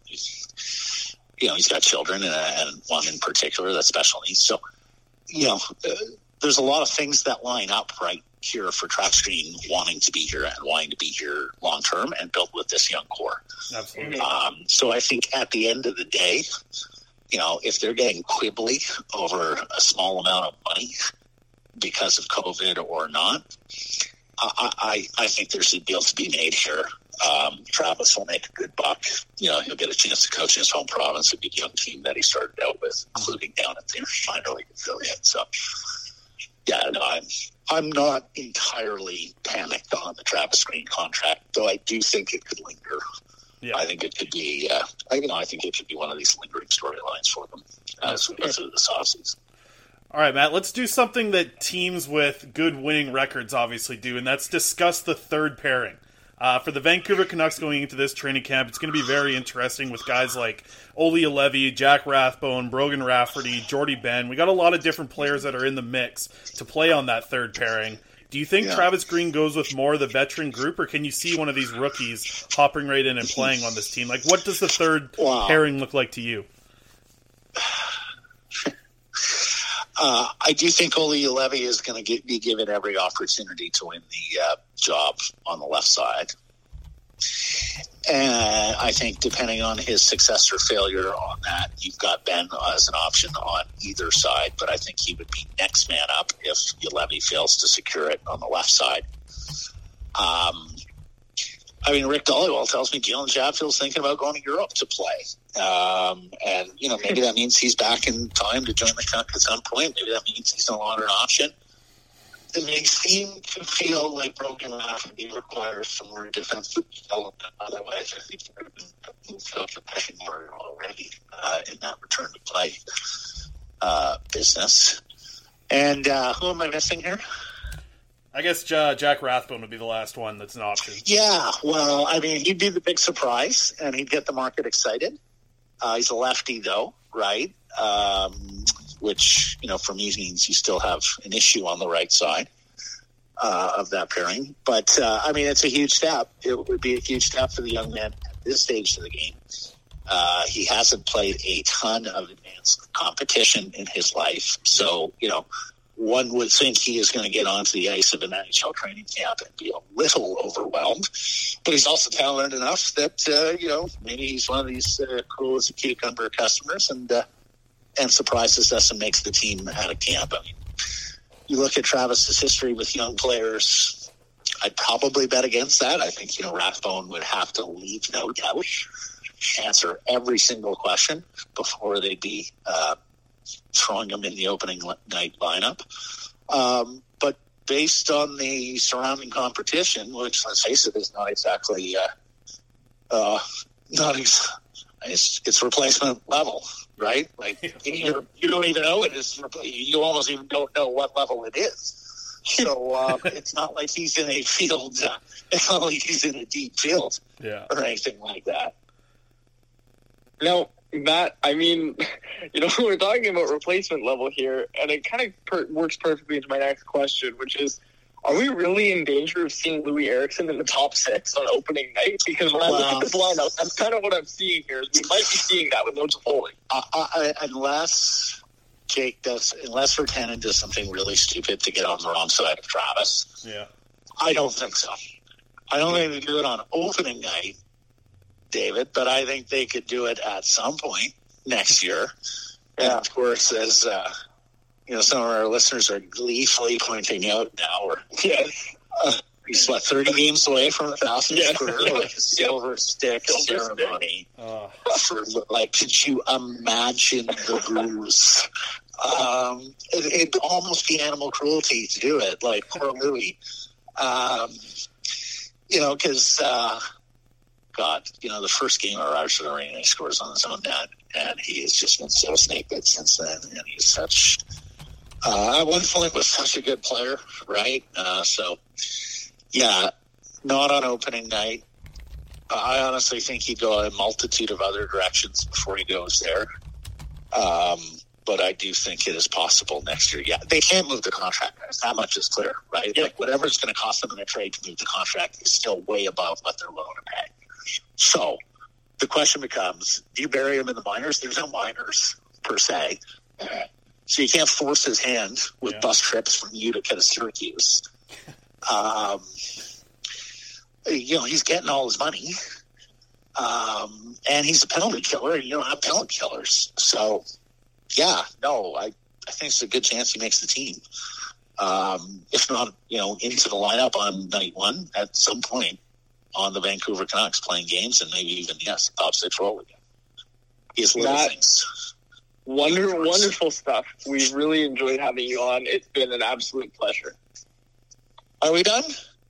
He's, you know, he's got children, and, and one in particular that's special needs. So, you know, uh, there's a lot of things that line up right here for Travis Green wanting to be here and wanting to be here long term and build with this young core. Absolutely. Um, so I think at the end of the day, you know, if they're getting quibbly over a small amount of money because of COVID or not, I, I, I think there's a deal to be made here. Um, Travis will make a good buck. You know, he'll get a chance to coach in his home province, a big young team that he started out with, including down at the minor league affiliate. So, yeah, no, I'm I'm not entirely panicked on the Travis Green contract, though I do think it could linger. Yeah. I think it could be. Uh, I you know, I think it could be one of these lingering storylines for them as we go through this offseason. All right, Matt, let's do something that teams with good winning records obviously do, and that's discuss the third pairing. Uh, for the Vancouver Canucks going into this training camp, it's going to be very interesting with guys like Olli Juolevi, Jack Rathbone, Brogan Rafferty, Jordy Ben. We got a lot of different players that are in the mix to play on that third pairing. Do you think yeah. Travis Green goes with more of the veteran group, or can you see one of these rookies hopping right in and playing on this team? Like, what does the third wow. pairing look like to you? Uh, I do think Olli Juolevi is going to be given every opportunity to win the uh, job on the left side. And I think depending on his success or failure on that, you've got Ben as an option on either side. But I think he would be next man up if Juolevi fails to secure it on the left side. Um, I mean, Rick Dollywall tells me Jalen Chatfield's thinking about going to Europe to play. Um, and, you know, maybe that means he's back in time to join the Canucks at some point. Maybe that means he's no longer an option. And they seem to feel like Brogan Rafferty requires some more defensive development. Otherwise, I think they're going to feel the pecking order already uh, in that return to play uh, business. And uh, who am I missing here? I guess uh, Jack Rathbone would be the last one that's an option. Yeah, well, I mean, he'd be the big surprise, and he'd get the market excited. Uh, he's a lefty, though, right? Um, which, you know, for me means you still have an issue on the right side uh, of that pairing. But, uh, I mean, it's a huge step. It would be a huge step for the young man at this stage of the game. Uh, he hasn't played a ton of advanced competition in his life. So, you know, one would think he is going to get onto the ice of an N H L training camp and be a little overwhelmed. But he's also talented enough that, uh, you know, maybe he's one of these uh, cool as a cucumber customers and uh, and surprises us and makes the team out of camp. I mean, you look at Travis's history with young players, I'd probably bet against that. I think, you know, Rathbone would have to leave no doubt, answer every single question before they'd be uh, throwing him in the opening night lineup. Um, but based on the surrounding competition, which, let's face it, is not exactly uh, uh, not ex- it's, it's replacement level, right? Like you you don't even know it is. You almost even don't know what level it is. So uh, it's not like he's in a field. Uh, it's not like he's in a deep field, yeah, or anything like that. No. Matt, I mean, you know, we're talking about replacement level here, and it kind of per- works perfectly into my next question, which is, are we really in danger of seeing Louis Eriksson in the top six on opening night? Because when well, I look at this lineup, that's kind of what I'm seeing here. Is we might be seeing that with no Toffoli. Uh, uh, unless Jake does, unless Virtanen does something really stupid to get on the wrong side of Travis. Yeah, I don't think so. I don't think they do it on opening night, David, but I think they could do it at some point next year. And of course, as uh, you know, some of our listeners are gleefully pointing out now, or yes. uh, he's what, thirty games away from a thousand Yes. career, like a silver stick Silver ceremony. Uh, For like, could you imagine the bruise? Um, it, it'd almost be animal cruelty to do it. Like poor Louis, um, you know, because uh, God, you know, the first game of Archer Arena, he scores on his own net, and he has just been so snake bit since then. And he's such, uh, at one point was such a good player, right? Uh, so, yeah, not on opening night. I honestly think he'd go a multitude of other directions before he goes there. Um, but I do think it is possible next year. Yeah, they can't move the contract. That much is clear, right? Yep. Like whatever it's going to cost them in a trade to move the contract is still way above what they're willing to pay. So the question becomes, do you bury him in the minors? There's no minors per se. So you can't force his hand with Yeah. bus trips from Utica to Syracuse. Um, you know, he's getting all his money. Um, and he's a penalty killer, and you don't have penalty killers. So, yeah, no, I, I think it's a good chance he makes the team. Um, if not, you know, into the lineup on night one at some point on the Vancouver Canucks playing games, and maybe even, yes, top six role again. He's little That- things. Wonder, wonderful stuff. We really enjoyed having you on. It's been an absolute pleasure. Are we done?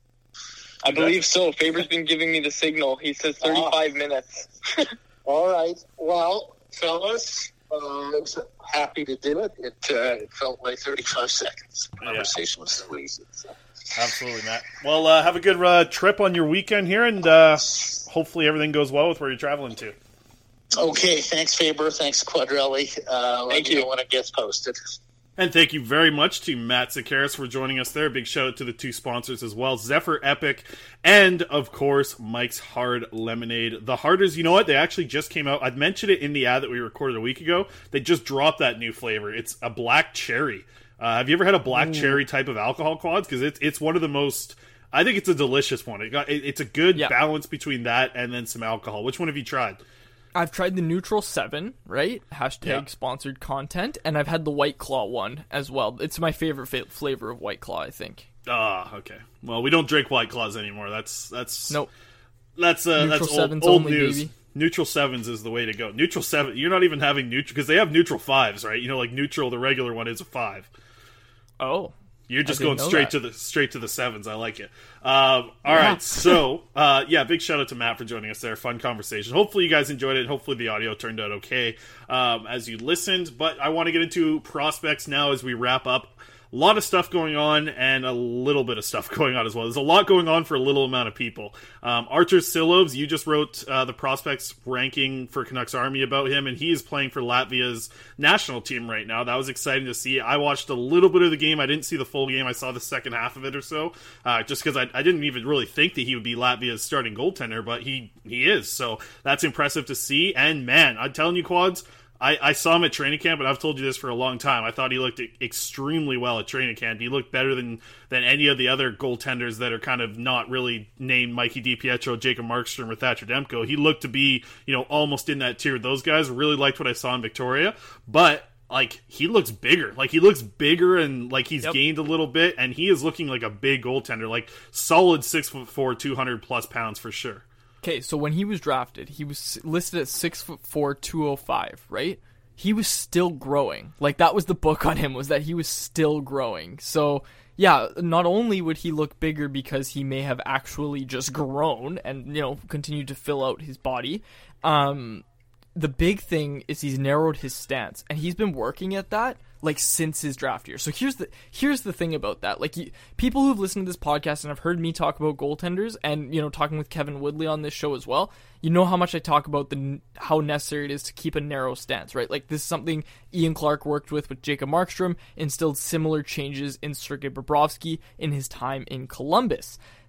I believe so. Faber's been giving me the signal. He says thirty-five minutes. All right. Well, fellas, uh, I was happy to do it. It, uh, it felt like thirty-five seconds. The conversation was so easy. So. Absolutely, Matt. Well, uh, have a good uh, trip on your weekend here, and uh, hopefully everything goes well with where you're traveling to. Okay, thanks, Faber. Thanks, Quadrelli. Uh, Thank let me you. know when it gets posted. And thank you very much to Matt Zakaris for joining us there. Big shout out to the two sponsors as well, Zephyr Epic, and of course, Mike's Hard Lemonade. The Harders, you know what? They actually just came out. I'd mentioned it in the ad that we recorded a week ago. They just dropped that new flavor. It's a black cherry. Uh, have you ever had a black Ooh. cherry type of alcohol, Quads? Because it's it's one of the most. I think it's a delicious one. It got it, it's a good Yeah. balance between that and then some alcohol. Which one have you tried? I've tried the Neutral seven, right? Hashtag Yeah. sponsored content. And I've had the White Claw one as well. It's my favorite fa- flavor of White Claw, I think. Ah, okay. Well, we don't drink White Claws anymore. That's that's Nope. That's uh, Neutral that's old, sevens old only, news. baby. Neutral sevens is the way to go. Neutral seven. You're not even having neutral because they have neutral fives, right? You know, like neutral, the regular one is a five. Oh. You're just I didn't going know straight that. to the straight to the sevens. I like it. Um, all Yeah. right, so uh, yeah, big shout out to Matt for joining us there. Fun conversation. Hopefully you guys enjoyed it. Hopefully the audio turned out okay um, as you listened. But I want to get into prospects now as we wrap up. A lot of stuff going on and a little bit of stuff going on as well. There's a lot going on for a little amount of people. Um, Archer Silovs, you just wrote uh, the prospects ranking for Canucks Army about him, and he is playing for Latvia's national team right now. That was exciting to see. I watched a little bit of the game. I didn't see the full game. I saw the second half of it or so, uh, just because I, I didn't even really think that he would be Latvia's starting goaltender, but he, he is. So that's impressive to see. And man, I'm telling you, Quads, I, I saw him at training camp, and I've told you this for a long time. I thought he looked extremely well at training camp. He looked better than, than any of the other goaltenders that are kind of not really named Mikey DiPietro, Jacob Markstrom, or Thatcher Demko. He looked to be, you know, almost in that tier. Those guys really liked what I saw in Victoria, but like he looks bigger. Like he looks bigger and like he's Yep. gained a little bit, and he is looking like a big goaltender, like solid six foot four, two hundred plus pounds for sure. Okay, so when he was drafted, he was listed at six foot four, two oh five, right? He was still growing. Like that was the book on him, was that he was still growing. So yeah, not only would he look bigger because he may have actually just grown and, you know, continued to fill out his body. Um, the big thing is he's narrowed his stance, and he's been working at that like since his draft year. So here's the here's the thing about that. Like you, people who've listened to this podcast and have heard me talk about goaltenders, and you know, talking with Kevin Woodley on this show as well, you know how much I talk about the how necessary it is to keep a narrow stance, right? Like this is something Ian Clark worked with with Jacob Markstrom, instilled similar changes in Sergei Bobrovsky in his time in Columbus.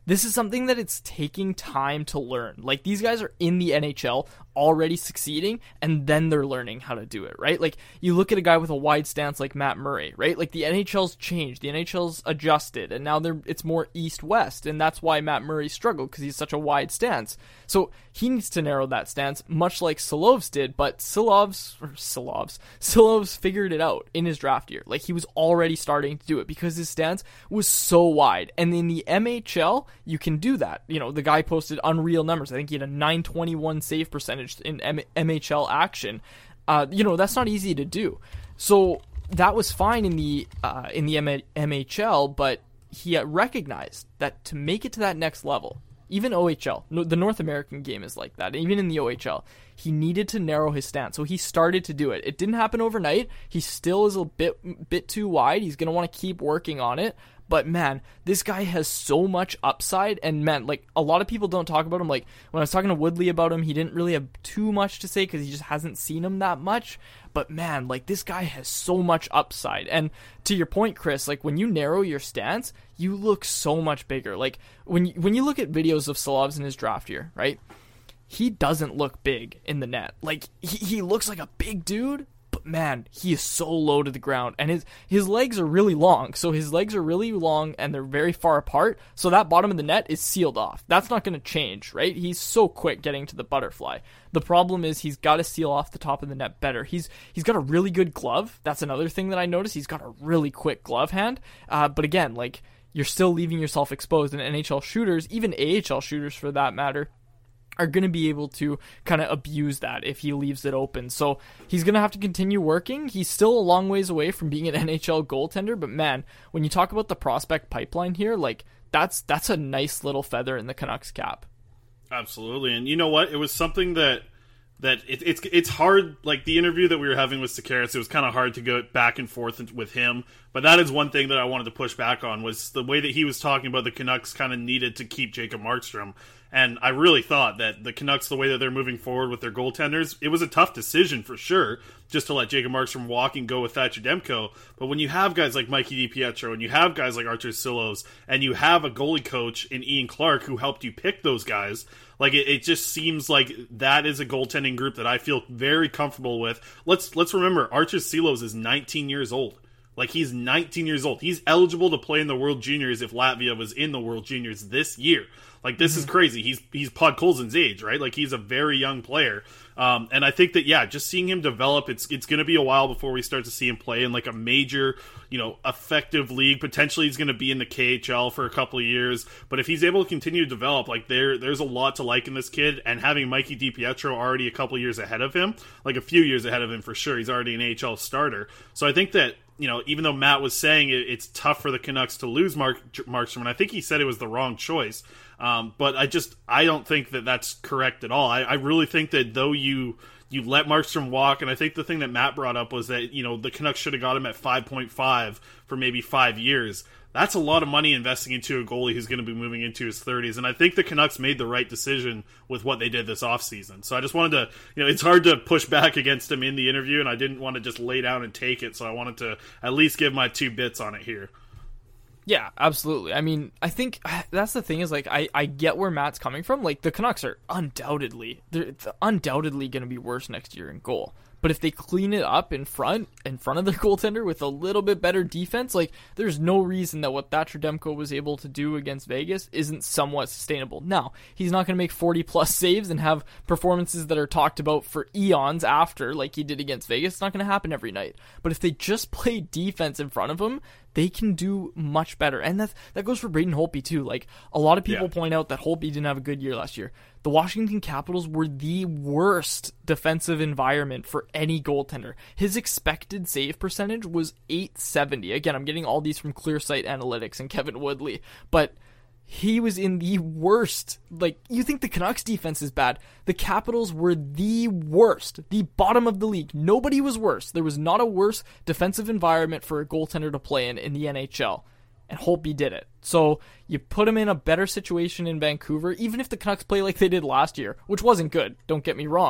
this is something that it's taking time to learn. Like, these guys are in the N H L already succeeding, and then they're learning how to do it, right? Like, you look at a guy with a wide stance like Matt Murray, right? Like, the N H L's changed, the N H L's adjusted, and now they're it's more east-west, and that's why Matt Murray struggled, because he's such a wide stance. So he needs to narrow that stance, much like Silovs did, but Silovs, or Silovs, Silovs figured it out in his draft year. Like, he was already starting to do it, because his stance was so wide, and in the M H L, you can do that. You know, the guy posted unreal numbers. I think he had a nine twenty-one save percentage in M- MHL action. Uh, you know, that's not easy to do. So that was fine in the uh, in the M- MHL, but he recognized that to make it to that next level, even O H L, no, the North American game is like that, even in the O H L, he needed to narrow his stance. So he started to do it. It didn't happen overnight. He still is a bit bit too wide. He's going to want to keep working on it. But man, this guy has so much upside, and man, like, a lot of people don't talk about him. Like, when I was talking to Woodley about him, he didn't really have too much to say because he just hasn't seen him that much. But man, like, this guy has so much upside. And to your point, Chris, like, when you narrow your stance, you look so much bigger. Like, when you, when you look at videos of Silovs in his draft year, right? He doesn't look big in the net. Like, he, he looks like a big dude, but man, he is so low to the ground, and his his legs are really long. So his legs are really long, and they're very far apart. So that bottom of the net is sealed off. That's not going to change, right? He's so quick getting to the butterfly. The problem is he's got to seal off the top of the net better. He's he's got a really good glove. That's another thing that I noticed. He's got a really quick glove hand. Uh, but again, like, you're still leaving yourself exposed. And N H L shooters, even A H L shooters for that matter, are going to be able to kind of abuse that if he leaves it open. So he's going to have to continue working. He's still a long ways away from being an N H L goaltender, but man, when you talk about the prospect pipeline here, like, that's that's a nice little feather in the Canucks cap. Absolutely. And you know what? It was something that that it, it's it's hard, like the interview that we were having with Sekeres, it was kind of hard to go back and forth with him, but that is one thing that I wanted to push back on, was the way that he was talking about the Canucks kind of needed to keep Jacob Markstrom. And I really thought that the Canucks, the way that they're moving forward with their goaltenders, it was a tough decision for sure, just to let Jacob Markstrom walk and go with Thatcher Demko. But when you have guys like Mikey DiPietro, and you have guys like Archer Silovs, and you have a goalie coach in Ian Clark who helped you pick those guys, like, it, it just seems like that is a goaltending group that I feel very comfortable with. Let's let's remember, Archer Silovs is nineteen years old. Like, he's nineteen years old. He's eligible to play in the World Juniors if Latvia was in the World Juniors this year. Like, this mm-hmm. is crazy. He's he's Podkolzin's age, right? Like, he's a very young player. Um, and I think that, yeah, just seeing him develop, it's it's going to be a while before we start to see him play in, like, a major, you know, effective league. Potentially he's going to be in the K H L for a couple of years. But if he's able to continue to develop, like, there there's a lot to like in this kid. And having Mikey DiPietro already a couple of years ahead of him, like a few years ahead of him for sure, he's already an A H L starter. So I think that, you know, even though Matt was saying it, it's tough for the Canucks to lose Mark Markstrom, and I think he said it was the wrong choice. Um, but I just, I don't think that that's correct at all. I, I really think that though you you let Markstrom walk, and I think the thing that Matt brought up was that, you know, the Canucks should have got him at five point five for maybe five years. That's a lot of money investing into a goalie who's going to be moving into his thirties, and I think the Canucks made the right decision with what they did this offseason. So I just wanted to, you know, it's hard to push back against him in the interview, and I didn't want to just lay down and take it, so I wanted to at least give my two bits on it here. Yeah, absolutely. I mean, I think that's the thing is, like, I, I get where Matt's coming from. Like, the Canucks are undoubtedly, they're undoubtedly going to be worse next year in goal. But if they clean it up in front, in front of their goaltender with a little bit better defense, like, there's no reason that what Thatcher Demko was able to do against Vegas isn't somewhat sustainable. Now, he's not going to make forty plus saves and have performances that are talked about for eons after, like he did against Vegas. It's not going to happen every night. But if they just play defense in front of him, they can do much better. And that that goes for Braden Holtby too. Like, a lot of people yeah. point out that Holtby didn't have a good year last year. The Washington Capitals were the worst defensive environment for any goaltender. His expected save percentage was eight seventy. Again, I'm getting all these from ClearSight Analytics and Kevin Woodley. But he was in the worst. Like, you think the Canucks defense is bad. The Capitals were the worst. The bottom of the league. Nobody was worse. There was not a worse defensive environment for a goaltender to play in in the N H L. And Holtby did it. So you put him in a better situation in Vancouver, even if the Canucks play like they did last year, which wasn't good, don't get me wrong,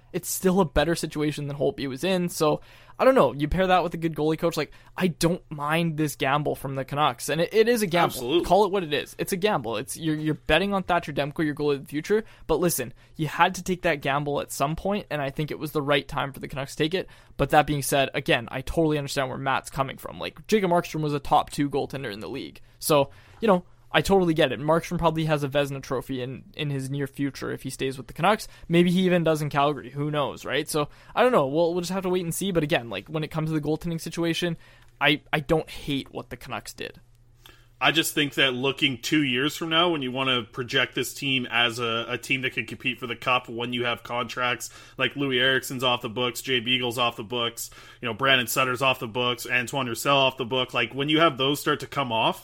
it's still a better situation than Holtby was in. So I don't know. You pair that with a good goalie coach. Like, I don't mind this gamble from the Canucks, and it, it is a gamble. Absolutely. Call it what it is. It's a gamble. It's you're you're betting on Thatcher Demko, your goalie of the future. But listen, you had to take that gamble at some point, and I think it was the right time for the Canucks to take it. But that being said, again, I totally understand where Matt's coming from. Like, Jacob Markstrom was a top two goaltender in the league, so you know. I totally get it. Markstrom probably has a Vezina trophy in, in his near future if he stays with the Canucks. Maybe he even does in Calgary. Who knows, right? So, I don't know. We'll, we'll just have to wait and see. But again, like when it comes to the goaltending situation, I, I don't hate what the Canucks did. I just think that looking two years from now, when you want to project this team as a, a team that can compete for the Cup, when you have contracts like Louis Eriksson's off the books, Jay Beagle's off the books, you know, Brandon Sutter's off the books, Antoine Roussel off the book, like when you have those start to come off,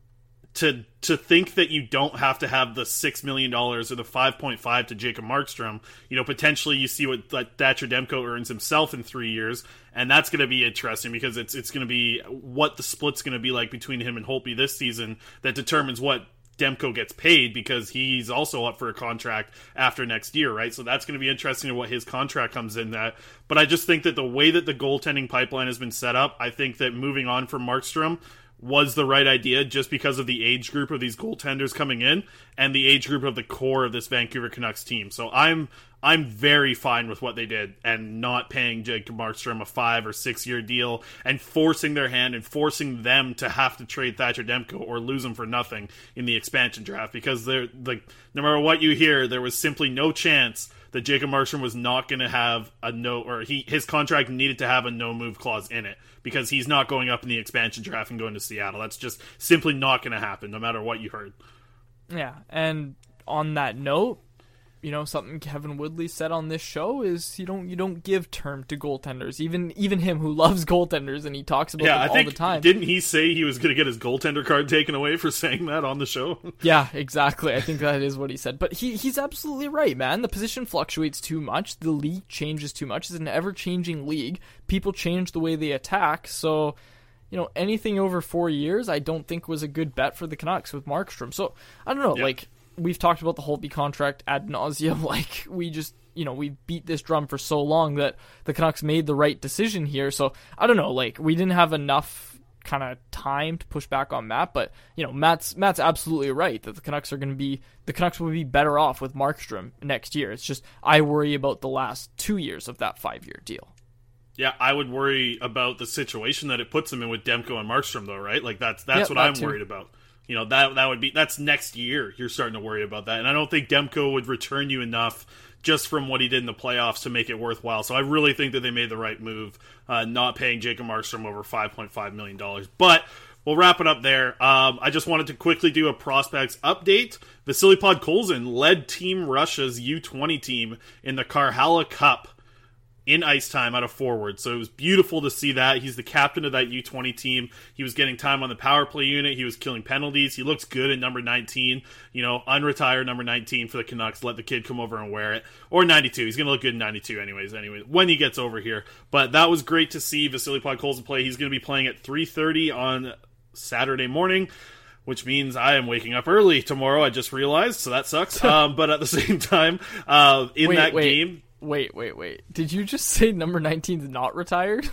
To to think that you don't have to have the six million dollars or the five point five to Jacob Markstrom, you know, potentially you see what like, Thatcher Demko earns himself in three years, and that's going to be interesting because it's it's going to be what the split's going to be like between him and Holtby this season that determines what Demko gets paid, because he's also up for a contract after next year, right? So that's going to be interesting to what his contract comes in at. But I just think that the way that the goaltending pipeline has been set up, I think that moving on from Markstrom was the right idea just because of the age group of these goaltenders coming in and the age group of the core of this Vancouver Canucks team. So I'm I'm very fine with what they did and not paying Jacob Markstrom a five or six year deal and forcing their hand and forcing them to have to trade Thatcher Demko or lose him for nothing in the expansion draft, because they're like, no matter what you hear, there was simply no chance that Jacob Markstrom was not going to have a no, or he his contract needed to have a no move clause in it, because he's not going up in the expansion draft and going to Seattle. That's just simply not going to happen, no matter what you heard. Yeah, and on that note, you know, something Kevin Woodley said on this show is you don't you don't give term to goaltenders. Even even him who loves goaltenders and he talks about yeah, them I all think, the time. Didn't he say he was going to get his goaltender card taken away for saying that on the show? Yeah, exactly. I think that is what he said. But he he's absolutely right, man. The position fluctuates too much. The league changes too much. It's an ever-changing league. People change the way they attack. So, you know, anything over four years I don't think was a good bet for the Canucks with Markstrom. So, I don't know, yeah. like... We've talked about the Holtby contract ad nauseum. Like, we just, you know, we beat this drum for so long that the Canucks made the right decision here. So, I don't know, like, we didn't have enough kind of time to push back on Matt, but, you know, Matt's Matt's absolutely right that the Canucks are going to be, the Canucks will be better off with Markstrom next year. It's just, I worry about the last two years of that five-year deal. Yeah, I would worry about the situation that it puts him in with Demko and Markstrom, though, right? Like, that's that's yep, what that I'm too. worried about. You know, that that would be, that's next year you're starting to worry about that. And I don't think Demko would return you enough just from what he did in the playoffs to make it worthwhile. So I really think that they made the right move, uh, not paying Jacob Markstrom over five point five million dollars. But we'll wrap it up there. Um, I just wanted to quickly do a prospects update. Vasily Podkolzin led Team Russia's U twenty team in the Karhala Cup in ice time out of forward. So it was beautiful to see that. He's the captain of that U twenty team. He was getting time on the power play unit. He was killing penalties. He looks good at number nineteen. You know, unretired number nineteen for the Canucks. Let the kid come over and wear it. Or ninety-two. He's going to look good in ninety-two anyways, anyways, when he gets over here. But that was great to see Vasily Podkolzin play. He's going to be playing at three thirty on Saturday morning, which means I am waking up early tomorrow, I just realized, so that sucks. um, but at the same time, uh, in wait, that wait. game... Wait, wait, wait. Did you just say number nineteen is not retired?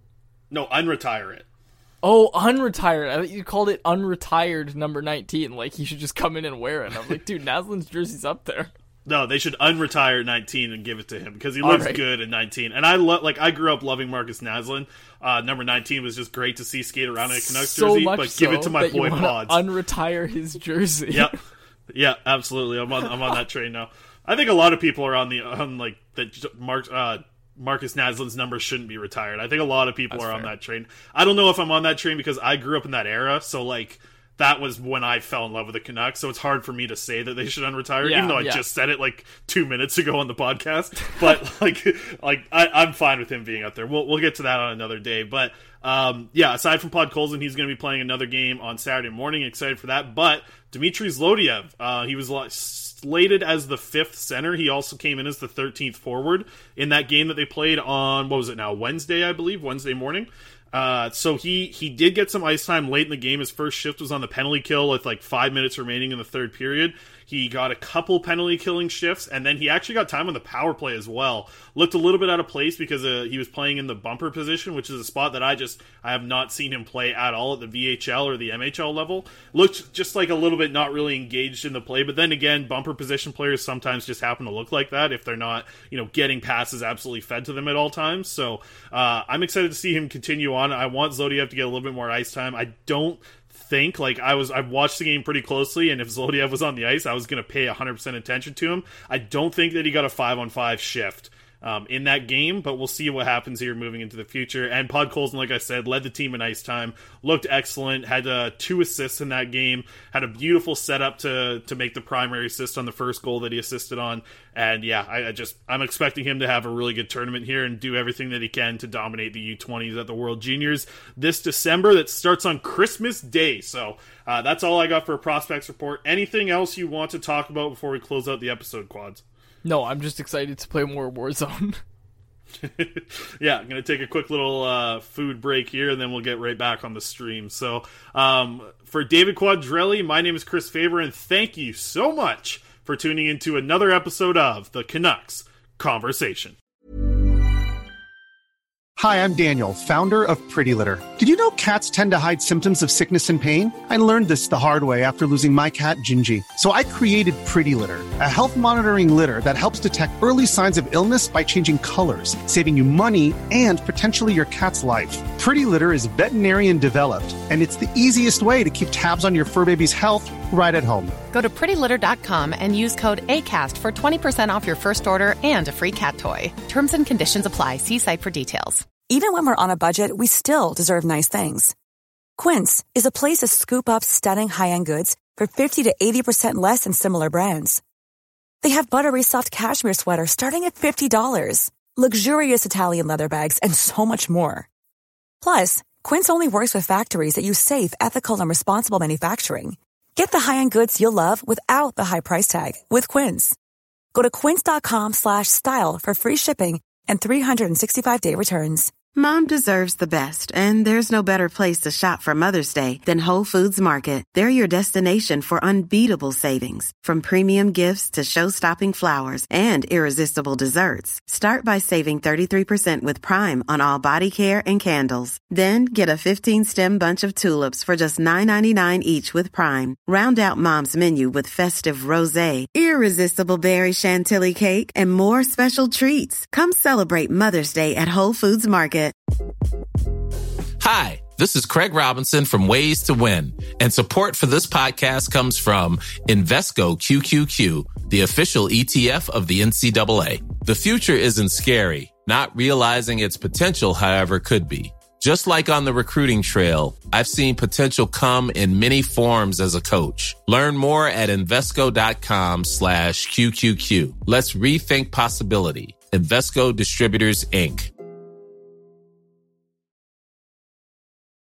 No, unretire it. Oh, unretired. I thought you called it unretired number nineteen. Like, he should just come in and wear it. And I'm like, dude, Naslin's jersey's up there. No, they should unretire nineteen and give it to him because he looks right. good at nineteen. And I love, like, I grew up loving Marcus Naslin. Uh, number nineteen was just great to see skate around in a Canucks so jersey, much but so give it to my that boy you Pods. Unretire his jersey. Yep. Yeah, absolutely. I'm on. I'm on that train now. I think a lot of people are on the on like that. Mark uh, Marcus Naslin's number shouldn't be retired. I think a lot of people That's are fair. on that train. I don't know if I'm on that train because I grew up in that era, so like that was when I fell in love with the Canucks. So it's hard for me to say that they should unretire, Yeah, even though I yeah. just said it like two minutes ago on the podcast. But like, like I, I'm fine with him being out there. We'll we'll get to that on another day. But um, yeah, aside from Podkolzin, he's going to be playing another game on Saturday morning. Excited for that. But Dmitry Zlodiev, uh, he was slated as the fifth center. He also came in as the thirteenth forward in that game that they played on, what was it now, Wednesday, I believe, Wednesday morning. Uh, so he, he did get some ice time late in the game. His first shift was on the penalty kill with like five minutes remaining in the third period. He got a couple penalty killing shifts, and then he actually got time on the power play as well. Looked a little bit out of place because uh, he was playing in the bumper position, which is a spot that I just I have not seen him play at all at the V H L or the M H L level. Looked just like a little bit not really engaged in the play, but then again, bumper position players sometimes just happen to look like that if they're not, you know, getting passes absolutely fed to them at all times. So uh, I'm excited to see him continue on. I want Zlodiev to get a little bit more ice time. I don't think like I was I've watched the game pretty closely, and if Zlodiev was on the ice, I was going to pay one hundred percent attention to him. I don't think that he got a five on five shift um, in that game, but we'll see what happens here moving into the future. And Podkolzin, like I said, led the team in ice time, looked excellent, had uh, two assists in that game, had a beautiful setup to to make the primary assist on the first goal that he assisted on. And yeah, I, I just I'm expecting him to have a really good tournament here and do everything that he can to dominate the U twenties at the World Juniors this December. That starts on Christmas Day. So uh, that's all I got for a prospects report. Anything else you want to talk about before we close out the episode, Quads? No, I'm just excited to play more Warzone. Yeah, I'm going to take a quick little uh, food break here, and then we'll get right back on the stream. So um, for David Quadrelli, my name is Chris Faber, and thank you so much for tuning into another episode of the Canucks Conversation. Hi, I'm Daniel, founder of Pretty Litter. Did you know cats tend to hide symptoms of sickness and pain? I learned this the hard way after losing my cat, Gingy. So I created Pretty Litter, a health monitoring litter that helps detect early signs of illness by changing colors, saving you money and potentially your cat's life. Pretty Litter is veterinarian developed, and it's the easiest way to keep tabs on your fur baby's health right at home. Go to pretty litter dot com and use code ACAST for twenty percent off your first order and a free cat toy. Terms and conditions apply. See site for details. Even when we're on a budget, we still deserve nice things. Quince is a place to scoop up stunning high-end goods for fifty to eighty percent less than similar brands. They have buttery soft cashmere sweaters starting at fifty dollars, luxurious Italian leather bags, and so much more. Plus, Quince only works with factories that use safe, ethical, and responsible manufacturing. Get the high-end goods you'll love without the high price tag with Quince. Go to quince dot com slash style for free shipping and three sixty-five day returns. Mom deserves the best, and there's no better place to shop for Mother's Day than Whole Foods Market. They're your destination for unbeatable savings, from premium gifts to show-stopping flowers and irresistible desserts. Start by saving thirty-three percent with Prime on all body care and candles. Then get a fifteen-stem bunch of tulips for just nine ninety-nine each with Prime. Round out Mom's menu with festive rosé, irresistible berry chantilly cake, and more special treats. Come celebrate Mother's Day at Whole Foods Market. Hi, this is Craig Robinson from Ways to Win, and support for this podcast comes from Invesco Q Q Q, the official E T F of the N C double A. The future isn't scary. Not realizing its potential, however, could be. Just like on the recruiting trail, I've seen potential come in many forms as a coach. Learn more at Invesco.com slash QQQ. Let's rethink possibility. Invesco Distributors, Incorporated.